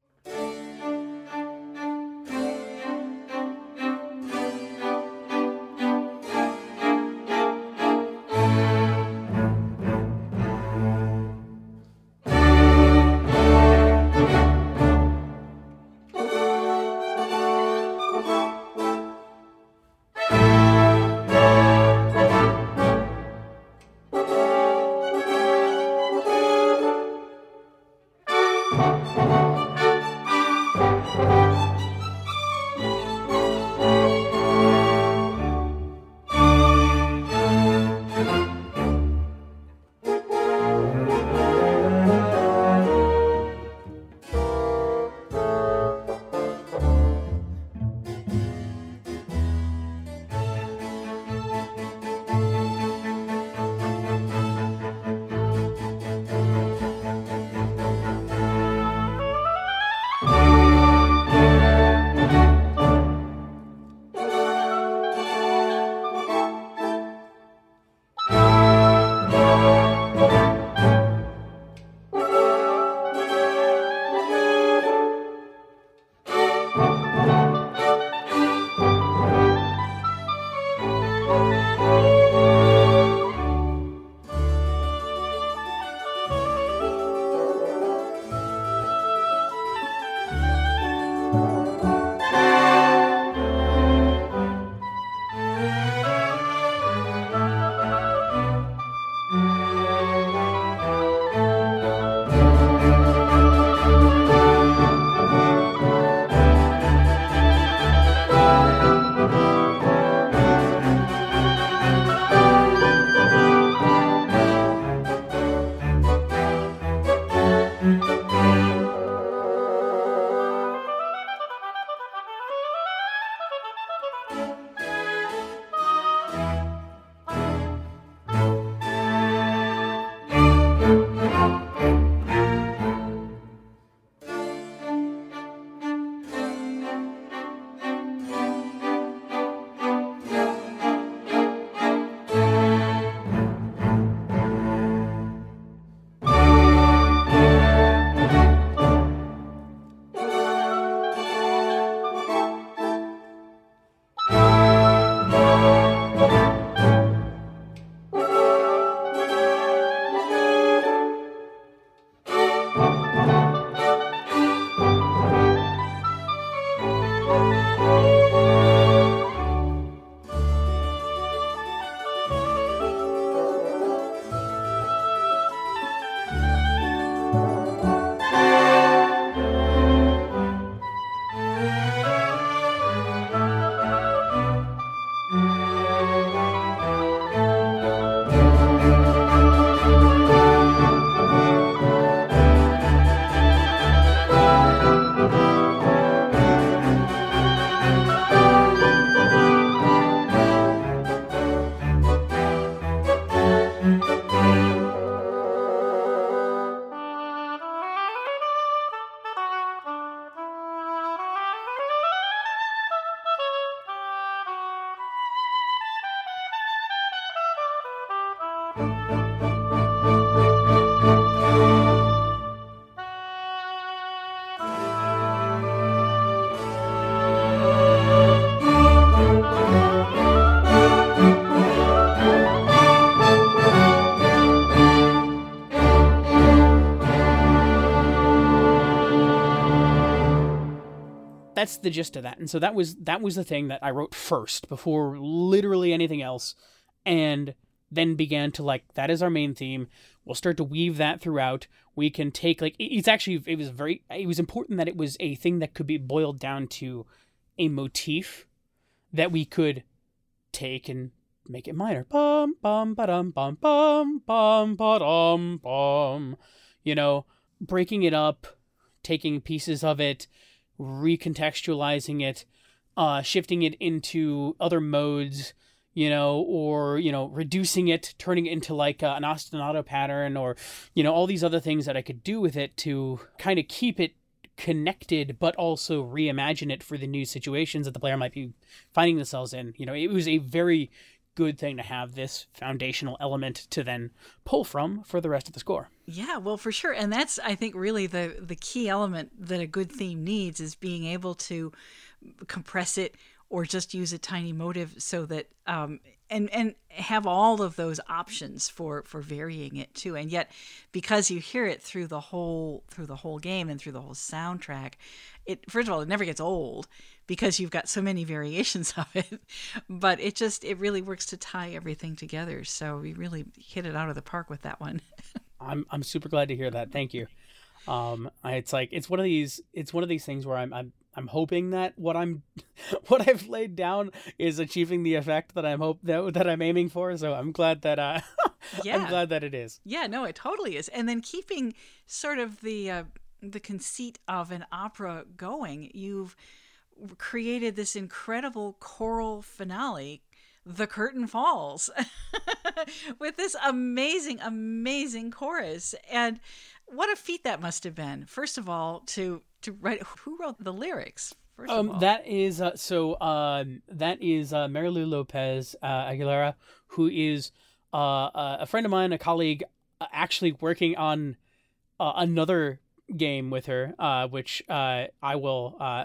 That's the gist of that. And so that was that was the thing that I wrote first before literally anything else, and then began to, like, that is our main theme. We'll start to weave that throughout. We can take, like, it's actually, it was very, it was important that it was a thing that could be boiled down to a motif that we could take and make it minor. Bum bum ba-dum bum bum bum ba-dum bum. You know, breaking it up, taking pieces of it, recontextualizing it, uh, shifting it into other modes, you know, or, you know, reducing it, turning it into like uh, an ostinato pattern, or, you know, all these other things that I could do with it to kind of keep it connected, but also reimagine it for the new situations that the player might be finding themselves in. You know, it was a very good thing to have this foundational element to then pull from for the rest of the score.
Yeah, well, for sure. And that's, I think, really the, the key element that a good theme needs, is being able to compress it or just use a tiny motive, so that um, and and have all of those options for for varying it too. And yet, because you hear it through the whole through the whole game and through the whole soundtrack, it first of all, it never gets old because you've got so many variations of it. But it just it really works to tie everything together. So we really hit it out of the park with that one.
I'm I'm super glad to hear that. Thank you. Um, I, it's like it's one of these it's one of these things where I'm I'm I'm hoping that what I'm what I've laid down is achieving the effect that I'm hope that that I'm aiming for. So I'm glad that uh,
yeah.
I'm glad that it is.
Yeah, no, it totally is. And then keeping sort of the uh, the conceit of an opera going, you've created this incredible choral finale, The Curtain Falls, with this amazing, amazing chorus. And what a feat that must have been. First of all, to to write. Who wrote the lyrics? First
um,
of all,
that is uh, so. Uh, that is uh, Marilu Lopez uh, Aguilera, who is uh, a friend of mine, a colleague, uh, actually working on uh, another game with her, uh, which uh, I will. Uh,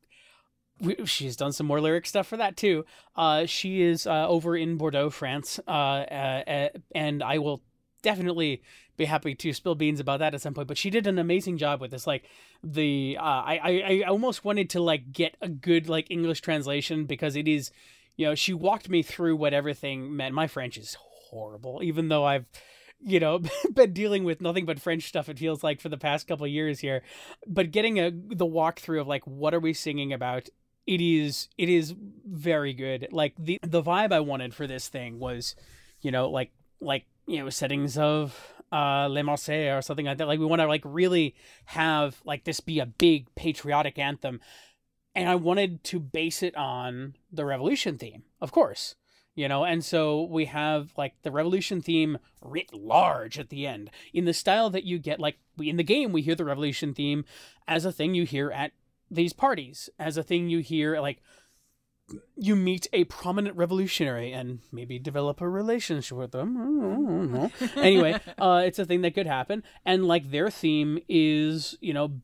She's done some more lyric stuff for that too. Uh, she is uh, over in Bordeaux, France, uh, uh, and I will definitely be happy to spill beans about that at some point. But she did an amazing job with this. Like the, uh, I, I, I almost wanted to like get a good like English translation, because it is, you know, she walked me through what everything meant. My French is horrible, even though I've, you know, been dealing with nothing but French stuff, it feels like, for the past couple of years here. But getting a the walkthrough of like, what are we singing about? It is it is very good. Like the the vibe I wanted for this thing was, you know, like like you know, settings of uh Les Marseillais or something like that. Like we want to like really have like this be a big patriotic anthem, and I wanted to base it on the Revolution theme, of course. You know, and so we have like the Revolution theme writ large at the end in the style that you get. Like in the game, we hear the Revolution theme as a thing you hear at these parties, as a thing you hear, like you meet a prominent revolutionary and maybe develop a relationship with them. Anyway, uh, it's a thing that could happen. And like their theme is, you know,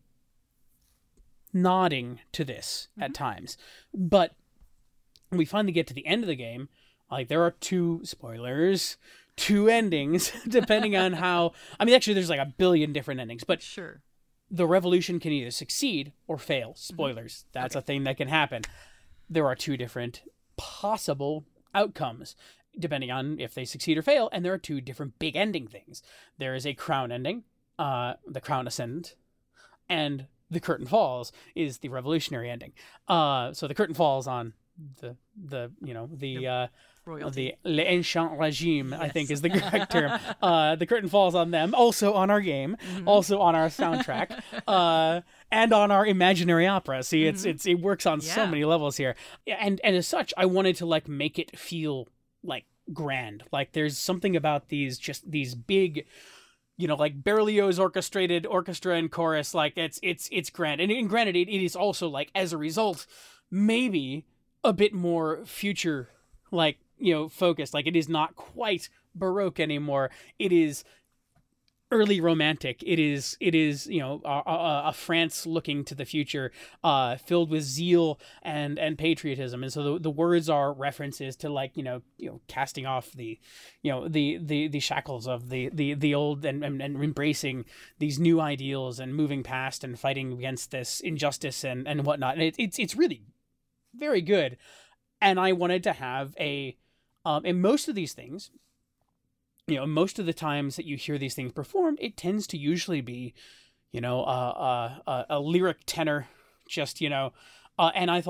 nodding to this mm-hmm. at times. But we finally get to the end of the game. Like there are two spoilers, two endings, depending on how, I mean, actually there's like a billion different endings, but
sure.
The revolution can either succeed or fail. Spoilers. Mm-hmm. That's okay. A thing that can happen. There are two different possible outcomes, depending on if they succeed or fail, and there are two different big ending things. There is a crown ending, uh, the crown ascendant, and the curtain falls is the revolutionary ending. Uh, so the curtain falls on the the you know the uh, the l'Ancien Regime, yes. I think is the correct term. Uh, the curtain falls on them, also on our game, mm-hmm. also on our soundtrack, uh, and on our imaginary opera. See, it's mm-hmm. it's it works on yeah. so many levels here, and and as such, I wanted to like make it feel like grand. Like there's something about these just these big, you know, like Berlioz orchestrated orchestra and chorus. Like it's it's it's grand, and, and granted, it, it is also like as a result, maybe a bit more future, like, you know, focused. Like it is not quite Baroque anymore. It is early romantic. It is, it is, you know, a, a, a France looking to the future, uh, filled with zeal and, and patriotism. And so the, the words are references to like, you know, you know, casting off the, you know, the, the, the shackles of the, the, the old and, and, and embracing these new ideals and moving past and fighting against this injustice and, and whatnot. And it, it's, it's really very good. And I wanted to have a, um, and most of these things, you know, most of the times that you hear these things performed, it tends to usually be, you know, uh, uh, uh, a lyric tenor, just, you know, uh, and I thought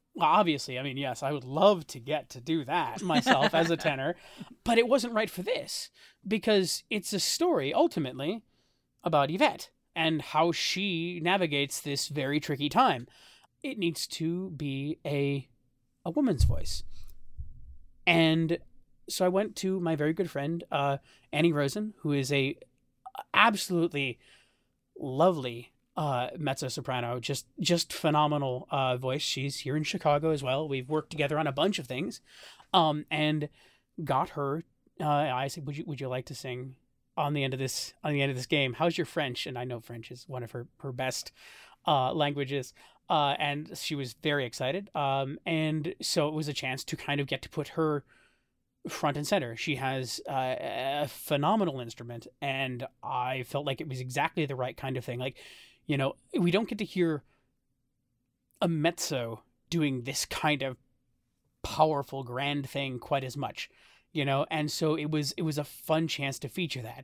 Well, obviously, I mean, yes, I would love to get to do that myself as a tenor, but it wasn't right for this because it's a story ultimately about Yvette and how she navigates this very tricky time. It needs to be a a woman's voice. And so I went to my very good friend, uh, Annie Rosen, who is a absolutely lovely uh, mezzo-soprano, just just phenomenal uh, voice. She's here in Chicago as well. We've worked together on a bunch of things, um, and got her. Uh, I said, "Would you would you like to sing on the end of this on the end of this game? How's your French?" And I know French is one of her her best uh, languages, uh, and she was very excited. Um, and so it was a chance to kind of get to put her front and center. She has uh, a phenomenal instrument, and I felt like it was exactly the right kind of thing. Like, you know, we don't get to hear a mezzo doing this kind of powerful, grand thing quite as much, you know, and so it was it was a fun chance to feature that.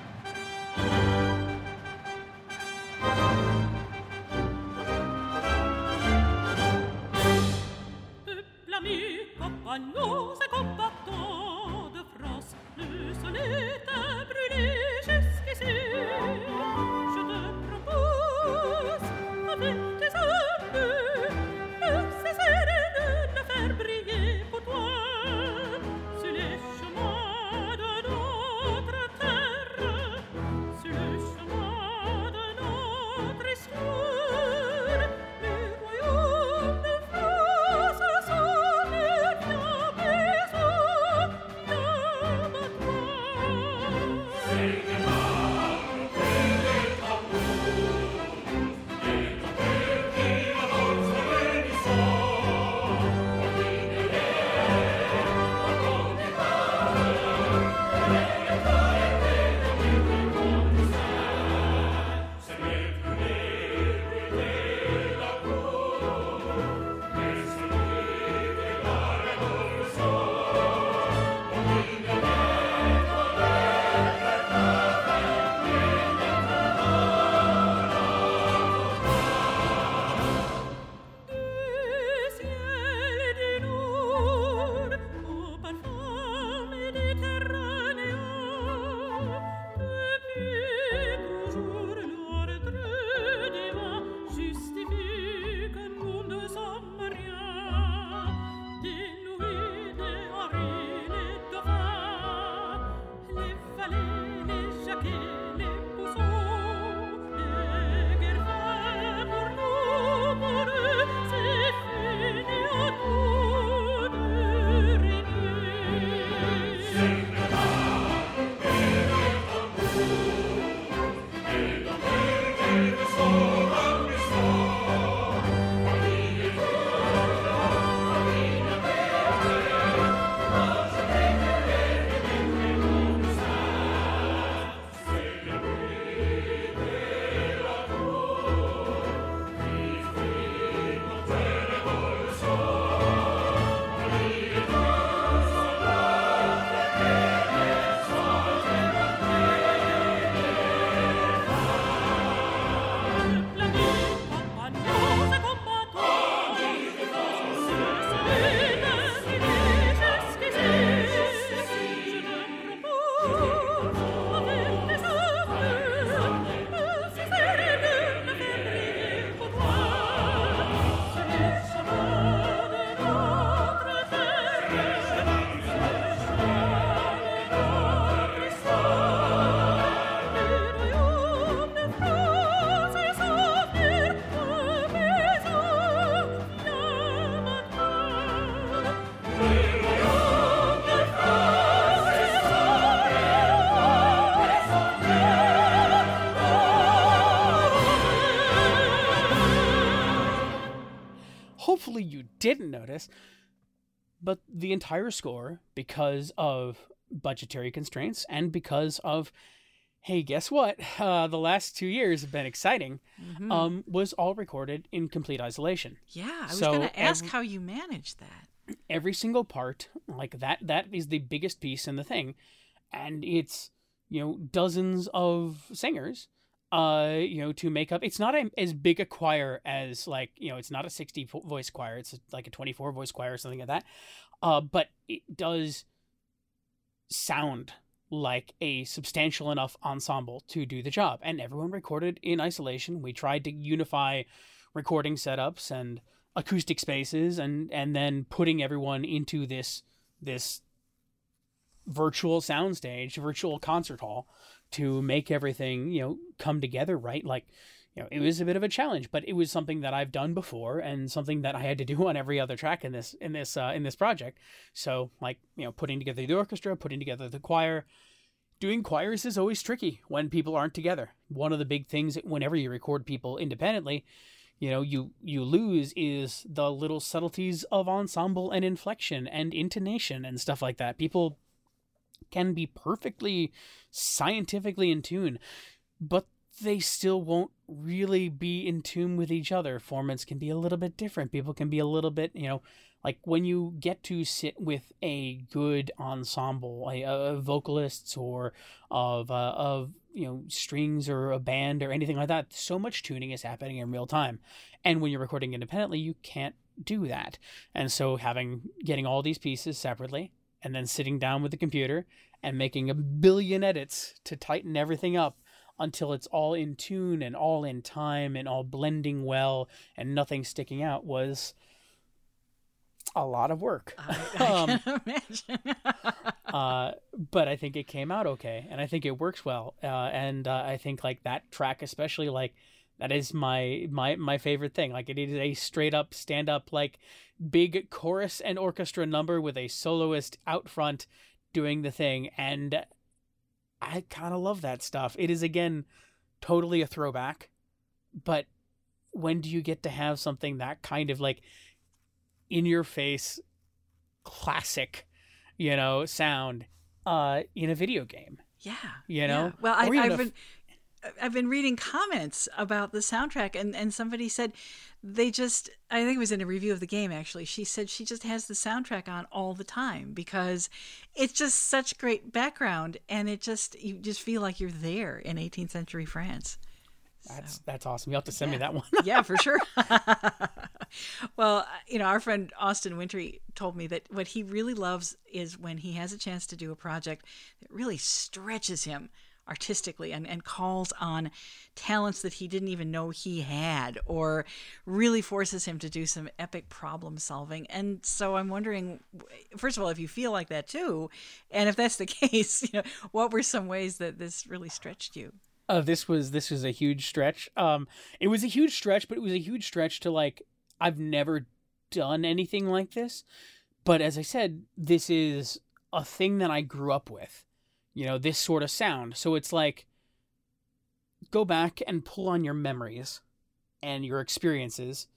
Hopefully you didn't notice, but the entire score, because of budgetary constraints and because of, hey, guess what? Uh, the last two years have been exciting, mm-hmm. um, was all recorded in complete isolation.
Yeah, I was so going to ask every, how you managed that.
Every single part, like that, that is the biggest piece in the thing. And it's, you know, dozens of singers. uh, you know, to make up. It's not a, as big a choir as like, you know, it's not a sixty voice choir. It's like a twenty-four voice choir or something like that. Uh, but it does sound like a substantial enough ensemble to do the job. And everyone recorded in isolation. We tried to unify recording setups and acoustic spaces and, and then putting everyone into this, this virtual soundstage, virtual concert hall to make everything, you know, come together right. Like, you know, it was a bit of a challenge, but it was something that I've done before and something that I had to do on every other track in this, in this, uh, in this project. So like, you know, putting together the orchestra, putting together the choir. Doing choirs is always tricky when people aren't together. One of the big things whenever you record people independently, you know, you, you lose is the little subtleties of ensemble and inflection and intonation and stuff like that. People can be perfectly scientifically in tune, but they still won't really be in tune with each other. Formats can be a little bit different. People can be a little bit, you know, like when you get to sit with a good ensemble, a, a vocalists or of, uh, of, you know, strings or a band or anything like that, so much tuning is happening in real time. And when you're recording independently, you can't do that. And so having, getting all these pieces separately and then sitting down with the computer and making a billion edits to tighten everything up until it's all in tune and all in time and all blending well and nothing sticking out was a lot of work.
I, I
um,
can imagine.
uh, but I think it came out okay, and I think it works well. Uh, and uh, I think like that track, especially, like that is my my my favorite thing. Like it is a straight up stand up like big chorus and orchestra number with a soloist out front doing the thing, and I kind of love that stuff. It is, again, totally a throwback, but when do you get to have something that kind of like in your face classic, you know, sound uh, in a video game?
Yeah.
You know?
Yeah. Well, I,
Or even
I've
a-
been I've been reading comments about the soundtrack, and, and somebody said they just, I think it was in a review of the game actually, she said she just has the soundtrack on all the time because it's just such great background, and it just, you just feel like you're there in eighteenth century France.
That's
So,
that's awesome. You'll have to send
yeah.
me that one.
Yeah, for sure. Well, you know, our friend Austin Wintry told me that what he really loves is when he has a chance to do a project that really stretches him artistically and, and calls on talents that he didn't even know he had, or really forces him to do some epic problem solving. And so I'm wondering, first of all, if you feel like that too, and if that's the case, you know, what were some ways that this really stretched you?
Uh, this was this was a huge stretch. Um, it was a huge stretch, but it was a huge stretch to like, I've never done anything like this. But as I said, this is a thing that I grew up with, you know, this sort of sound. So it's like, go back and pull on your memories and your experiences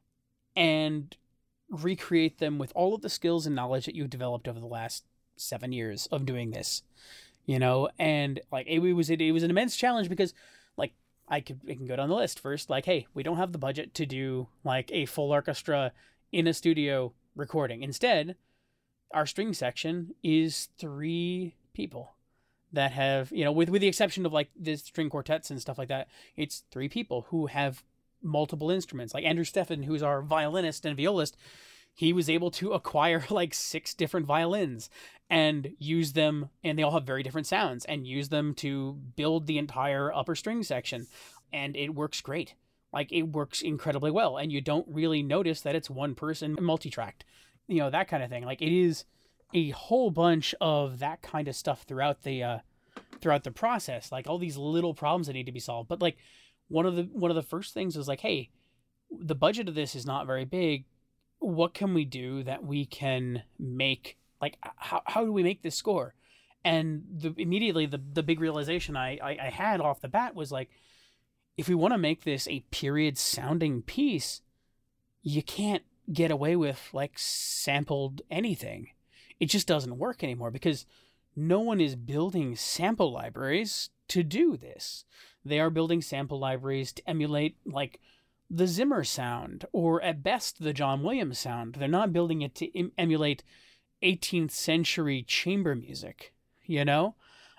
and recreate them with all of the skills and knowledge that you've developed over the last seven years of doing this. You know, and like it was it, it was an immense challenge because like I could I can go down the list first, like, hey, we don't have the budget to do like a full orchestra in a studio recording. Instead, our string section is three people that have, you know, with with the exception of like the string quartets and stuff like that, it's three people who have multiple instruments. Like Andrew Steffen, who's our violinist and violist, he was able to acquire like six different violins and use them, and they all have very different sounds, and use them to build the entire upper string section. And it works great. Like it works incredibly well. And you don't really notice that it's one person multi-tracked, you know, that kind of thing. Like it is a whole bunch of that kind of stuff throughout the, uh, throughout the process, like all these little problems that need to be solved. But like one of the, one of the first things was like, hey, the budget of this is not very big. What can we do that we can make, like, how, how do we make this score? And the immediately the, the big realization I, I, I had off the bat was like, if we want to make this a period sounding piece, you can't get away with like sampled anything. It just doesn't work anymore because no one is building sample libraries to do this. They are building sample libraries to emulate like the Zimmer sound, or at best the John Williams sound. They're not building it to em- emulate eighteenth century chamber music, you know?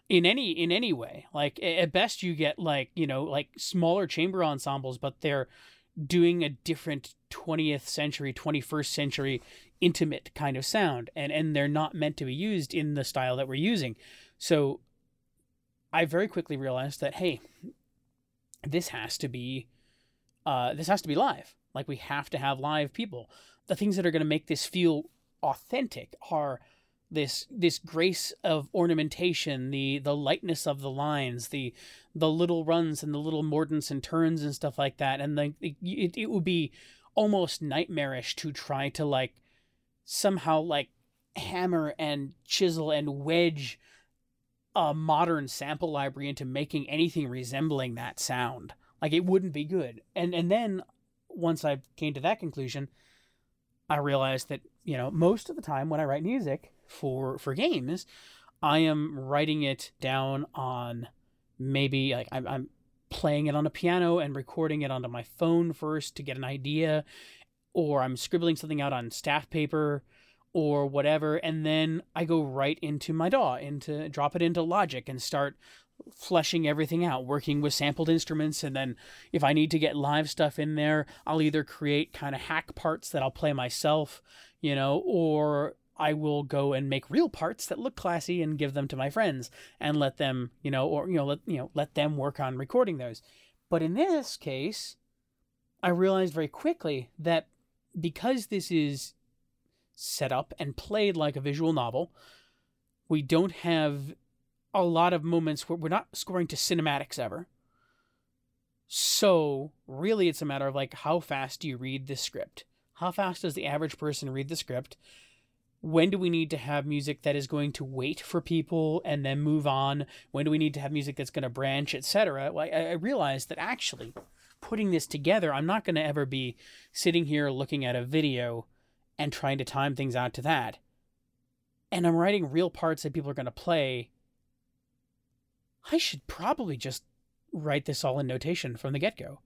in any in any way. Like at best you get like, you know, like smaller chamber ensembles, but they're doing a different twentieth century, twenty-first century intimate kind of sound, and and they're not meant to be used in the style that we're using. So I very quickly realized that, hey, this has to be uh this has to be live. Like we have to have live people. The things that are going to make this feel authentic are this this grace of ornamentation, the the lightness of the lines, the the little runs and the little mordants and turns and stuff like that. And like it, it would be almost nightmarish to try to like somehow like hammer and chisel and wedge a modern sample library into making anything resembling that sound. Like it wouldn't be good. And and then once I came to that conclusion, I realized that, you know, most of the time when I write music for for games, I am writing it down on maybe like I'm, I'm playing it on a piano and recording it onto my phone first to get an idea, or I'm scribbling something out on staff paper or whatever, and then I go right into my D A W, into drop it into Logic and start fleshing everything out, working with sampled instruments. And then if I need to get live stuff in there, I'll either create kind of hack parts that I'll play myself, you know, or I will go and make real parts that look classy and give them to my friends and let them, you know, or, you know, let, you know, let them work on recording those. But in this case, I realized very quickly that because this is set up and played like a visual novel, we don't have a lot of moments where we're not scoring to cinematics ever. So really it's a matter of like, how fast do you read this script? How fast does the average person read the script? When do we need to have music that is going to wait for people and then move on? When do we need to have music that's going to branch, et cetera? Well, I, I realized that actually putting this together, I'm not going to ever be sitting here looking at a video and trying to time things out to that. And I'm writing real parts that people are going to play. I should probably just write this all in notation from the get-go.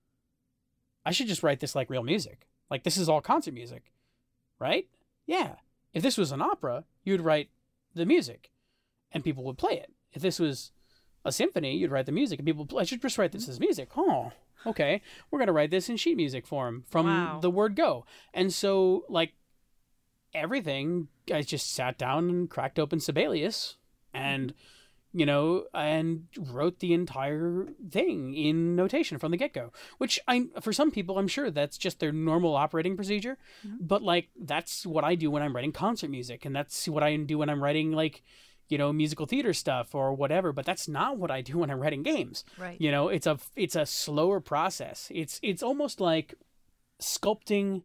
I should just write this like real music. Like this is all concert music, right? Yeah. If this was an opera, you'd write the music and people would play it. If this was a symphony, you'd write the music and people would play. I should just write this as music. Oh, okay. We're going to write this in sheet music form from wow. the word go. And so like everything, I just sat down and cracked open Sibelius and mm-hmm. you know, and wrote the entire thing in notation from the get-go, which I, for some people, I'm sure that's just their normal operating procedure. Mm-hmm. But like, that's what I do when I'm writing concert music. And that's what I do when I'm writing like, you know, musical theater stuff or whatever. But that's not what I do when I'm writing games.
Right.
You know, it's a, it's a slower process. It's, it's almost like sculpting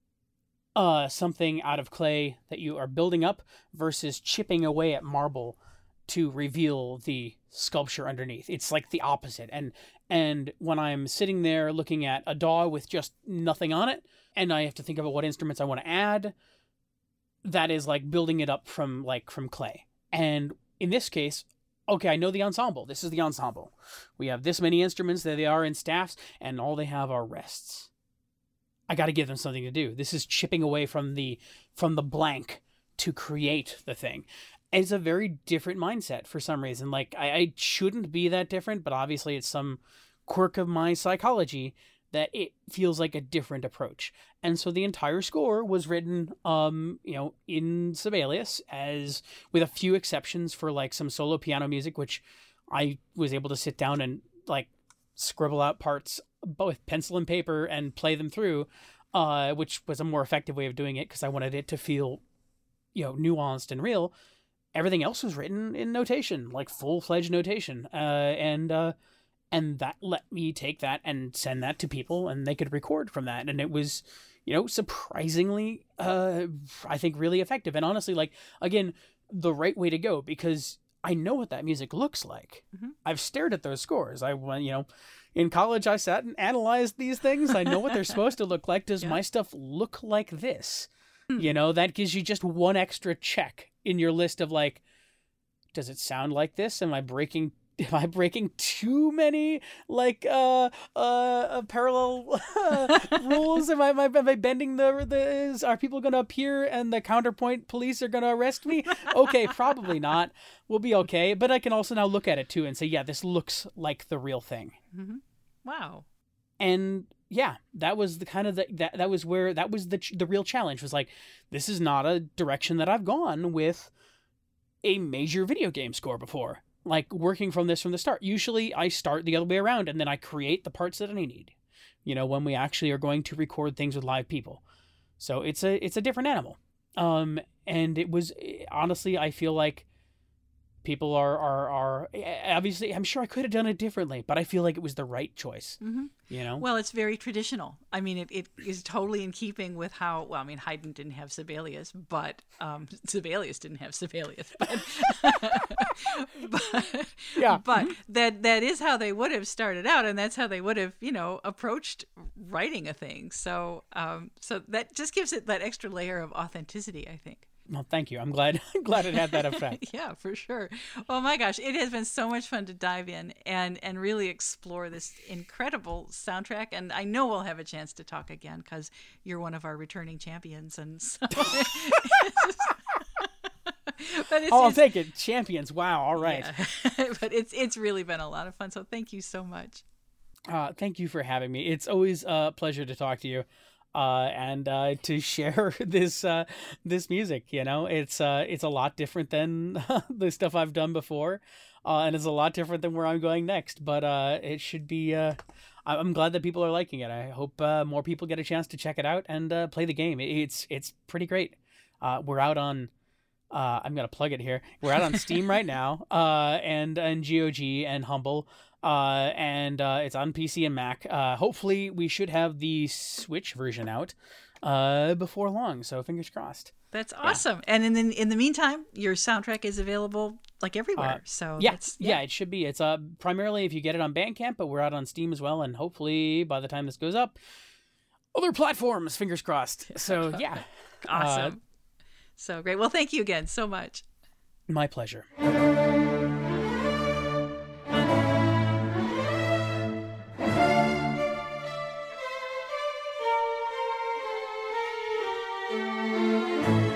uh, something out of clay that you are building up versus chipping away at marble to reveal the sculpture underneath. It's like the opposite. And and when I'm sitting there looking at a D A W with just nothing on it, and I have to think about what instruments I want to add, that is like building it up from like from clay. And in this case, okay, I know the ensemble. This is the ensemble. We have this many instruments that they are in staffs, and all they have are rests. I got to give them something to do. This is chipping away from the from the blank to create the thing. And it's a very different mindset for some reason. Like, I, I shouldn't be that different, but obviously it's some quirk of my psychology that it feels like a different approach. And so the entire score was written, um, you know, in Sibelius, as with a few exceptions for like some solo piano music, which I was able to sit down and like scribble out parts with pencil and paper and play them through, uh, which was a more effective way of doing it because I wanted it to feel, you know, nuanced and real. Everything else was written in notation, like full-fledged notation. Uh, and uh, and that let me take that and send that to people, and they could record from that. And it was, you know, surprisingly, uh, I think, really effective. And honestly, like, again, the right way to go, because I know what that music looks like. Mm-hmm. I've stared at those scores. I went, you know, in college, I sat and analyzed these things. I know what they're supposed to look like. Does yeah. my stuff look like this? Mm. You know, that gives you just one extra check in your list of like, does it sound like this? Am I breaking am I breaking too many like uh uh parallel uh, rules? Am I, am I am I bending the the? Is, are people going to appear and the counterpoint police are going to arrest me? Okay, probably not. We'll be okay. But I can also now look at it too and say, yeah, this looks like the real thing.
Mm-hmm. Wow.
And yeah, that was the kind of the, that that was where that was the the real challenge, was like, this is not a direction that I've gone with a major video game score before. Like, working from this from the start. Usually I start the other way around and then I create the parts that I need, you know, when we actually are going to record things with live people. So it's a it's a different animal. Um, and it was, honestly, I feel like people are, are, are obviously, I'm sure I could have done it differently, but I feel like it was the right choice.
Mm-hmm.
You know?
Well, it's very traditional. I mean, it, it is totally in keeping with how, well, I mean, Haydn didn't have Sibelius, but um, Sibelius didn't have Sibelius. But, but,
yeah.
but that that is how they would have started out, and that's how they would have, you know, approached writing a thing. So, um, so that just gives it that extra layer of authenticity, I think.
Well, thank you. I'm glad I'm glad it had that effect.
Yeah, for sure. Oh my gosh, it has been so much fun to dive in and and really explore this incredible soundtrack. And I know we'll have a chance to talk again because you're one of our returning champions. And so, but it's,
oh, I'll
it's,
take it. Champions. Wow. All right.
Yeah. But it's it's really been a lot of fun. So thank you so much.
Uh, thank you for having me. It's always a pleasure to talk to you. Uh, and uh, to share this uh, this music, you know, it's uh, it's a lot different than the stuff I've done before, uh, and it's a lot different than where I'm going next. But uh, it should be. Uh, I'm glad that people are liking it. I hope uh, more people get a chance to check it out and uh, play the game. It's it's pretty great. Uh, we're out on. Uh, I'm gonna plug it here. We're out on Steam right now, uh, and and G O G and Humble. Uh, and uh, it's on P C and Mac. Uh, hopefully we should have the Switch version out uh, before long. So fingers crossed.
That's awesome. Yeah. And in the, in the meantime, your soundtrack is available like everywhere. Uh, so
yeah,
that's,
yeah, yeah, it should be. It's uh primarily if you get it on Bandcamp, but we're out on Steam as well. And hopefully by the time this goes up, other platforms. Fingers crossed. So yeah,
awesome. Uh, so great. Well, thank you again so much.
My pleasure. Thank you.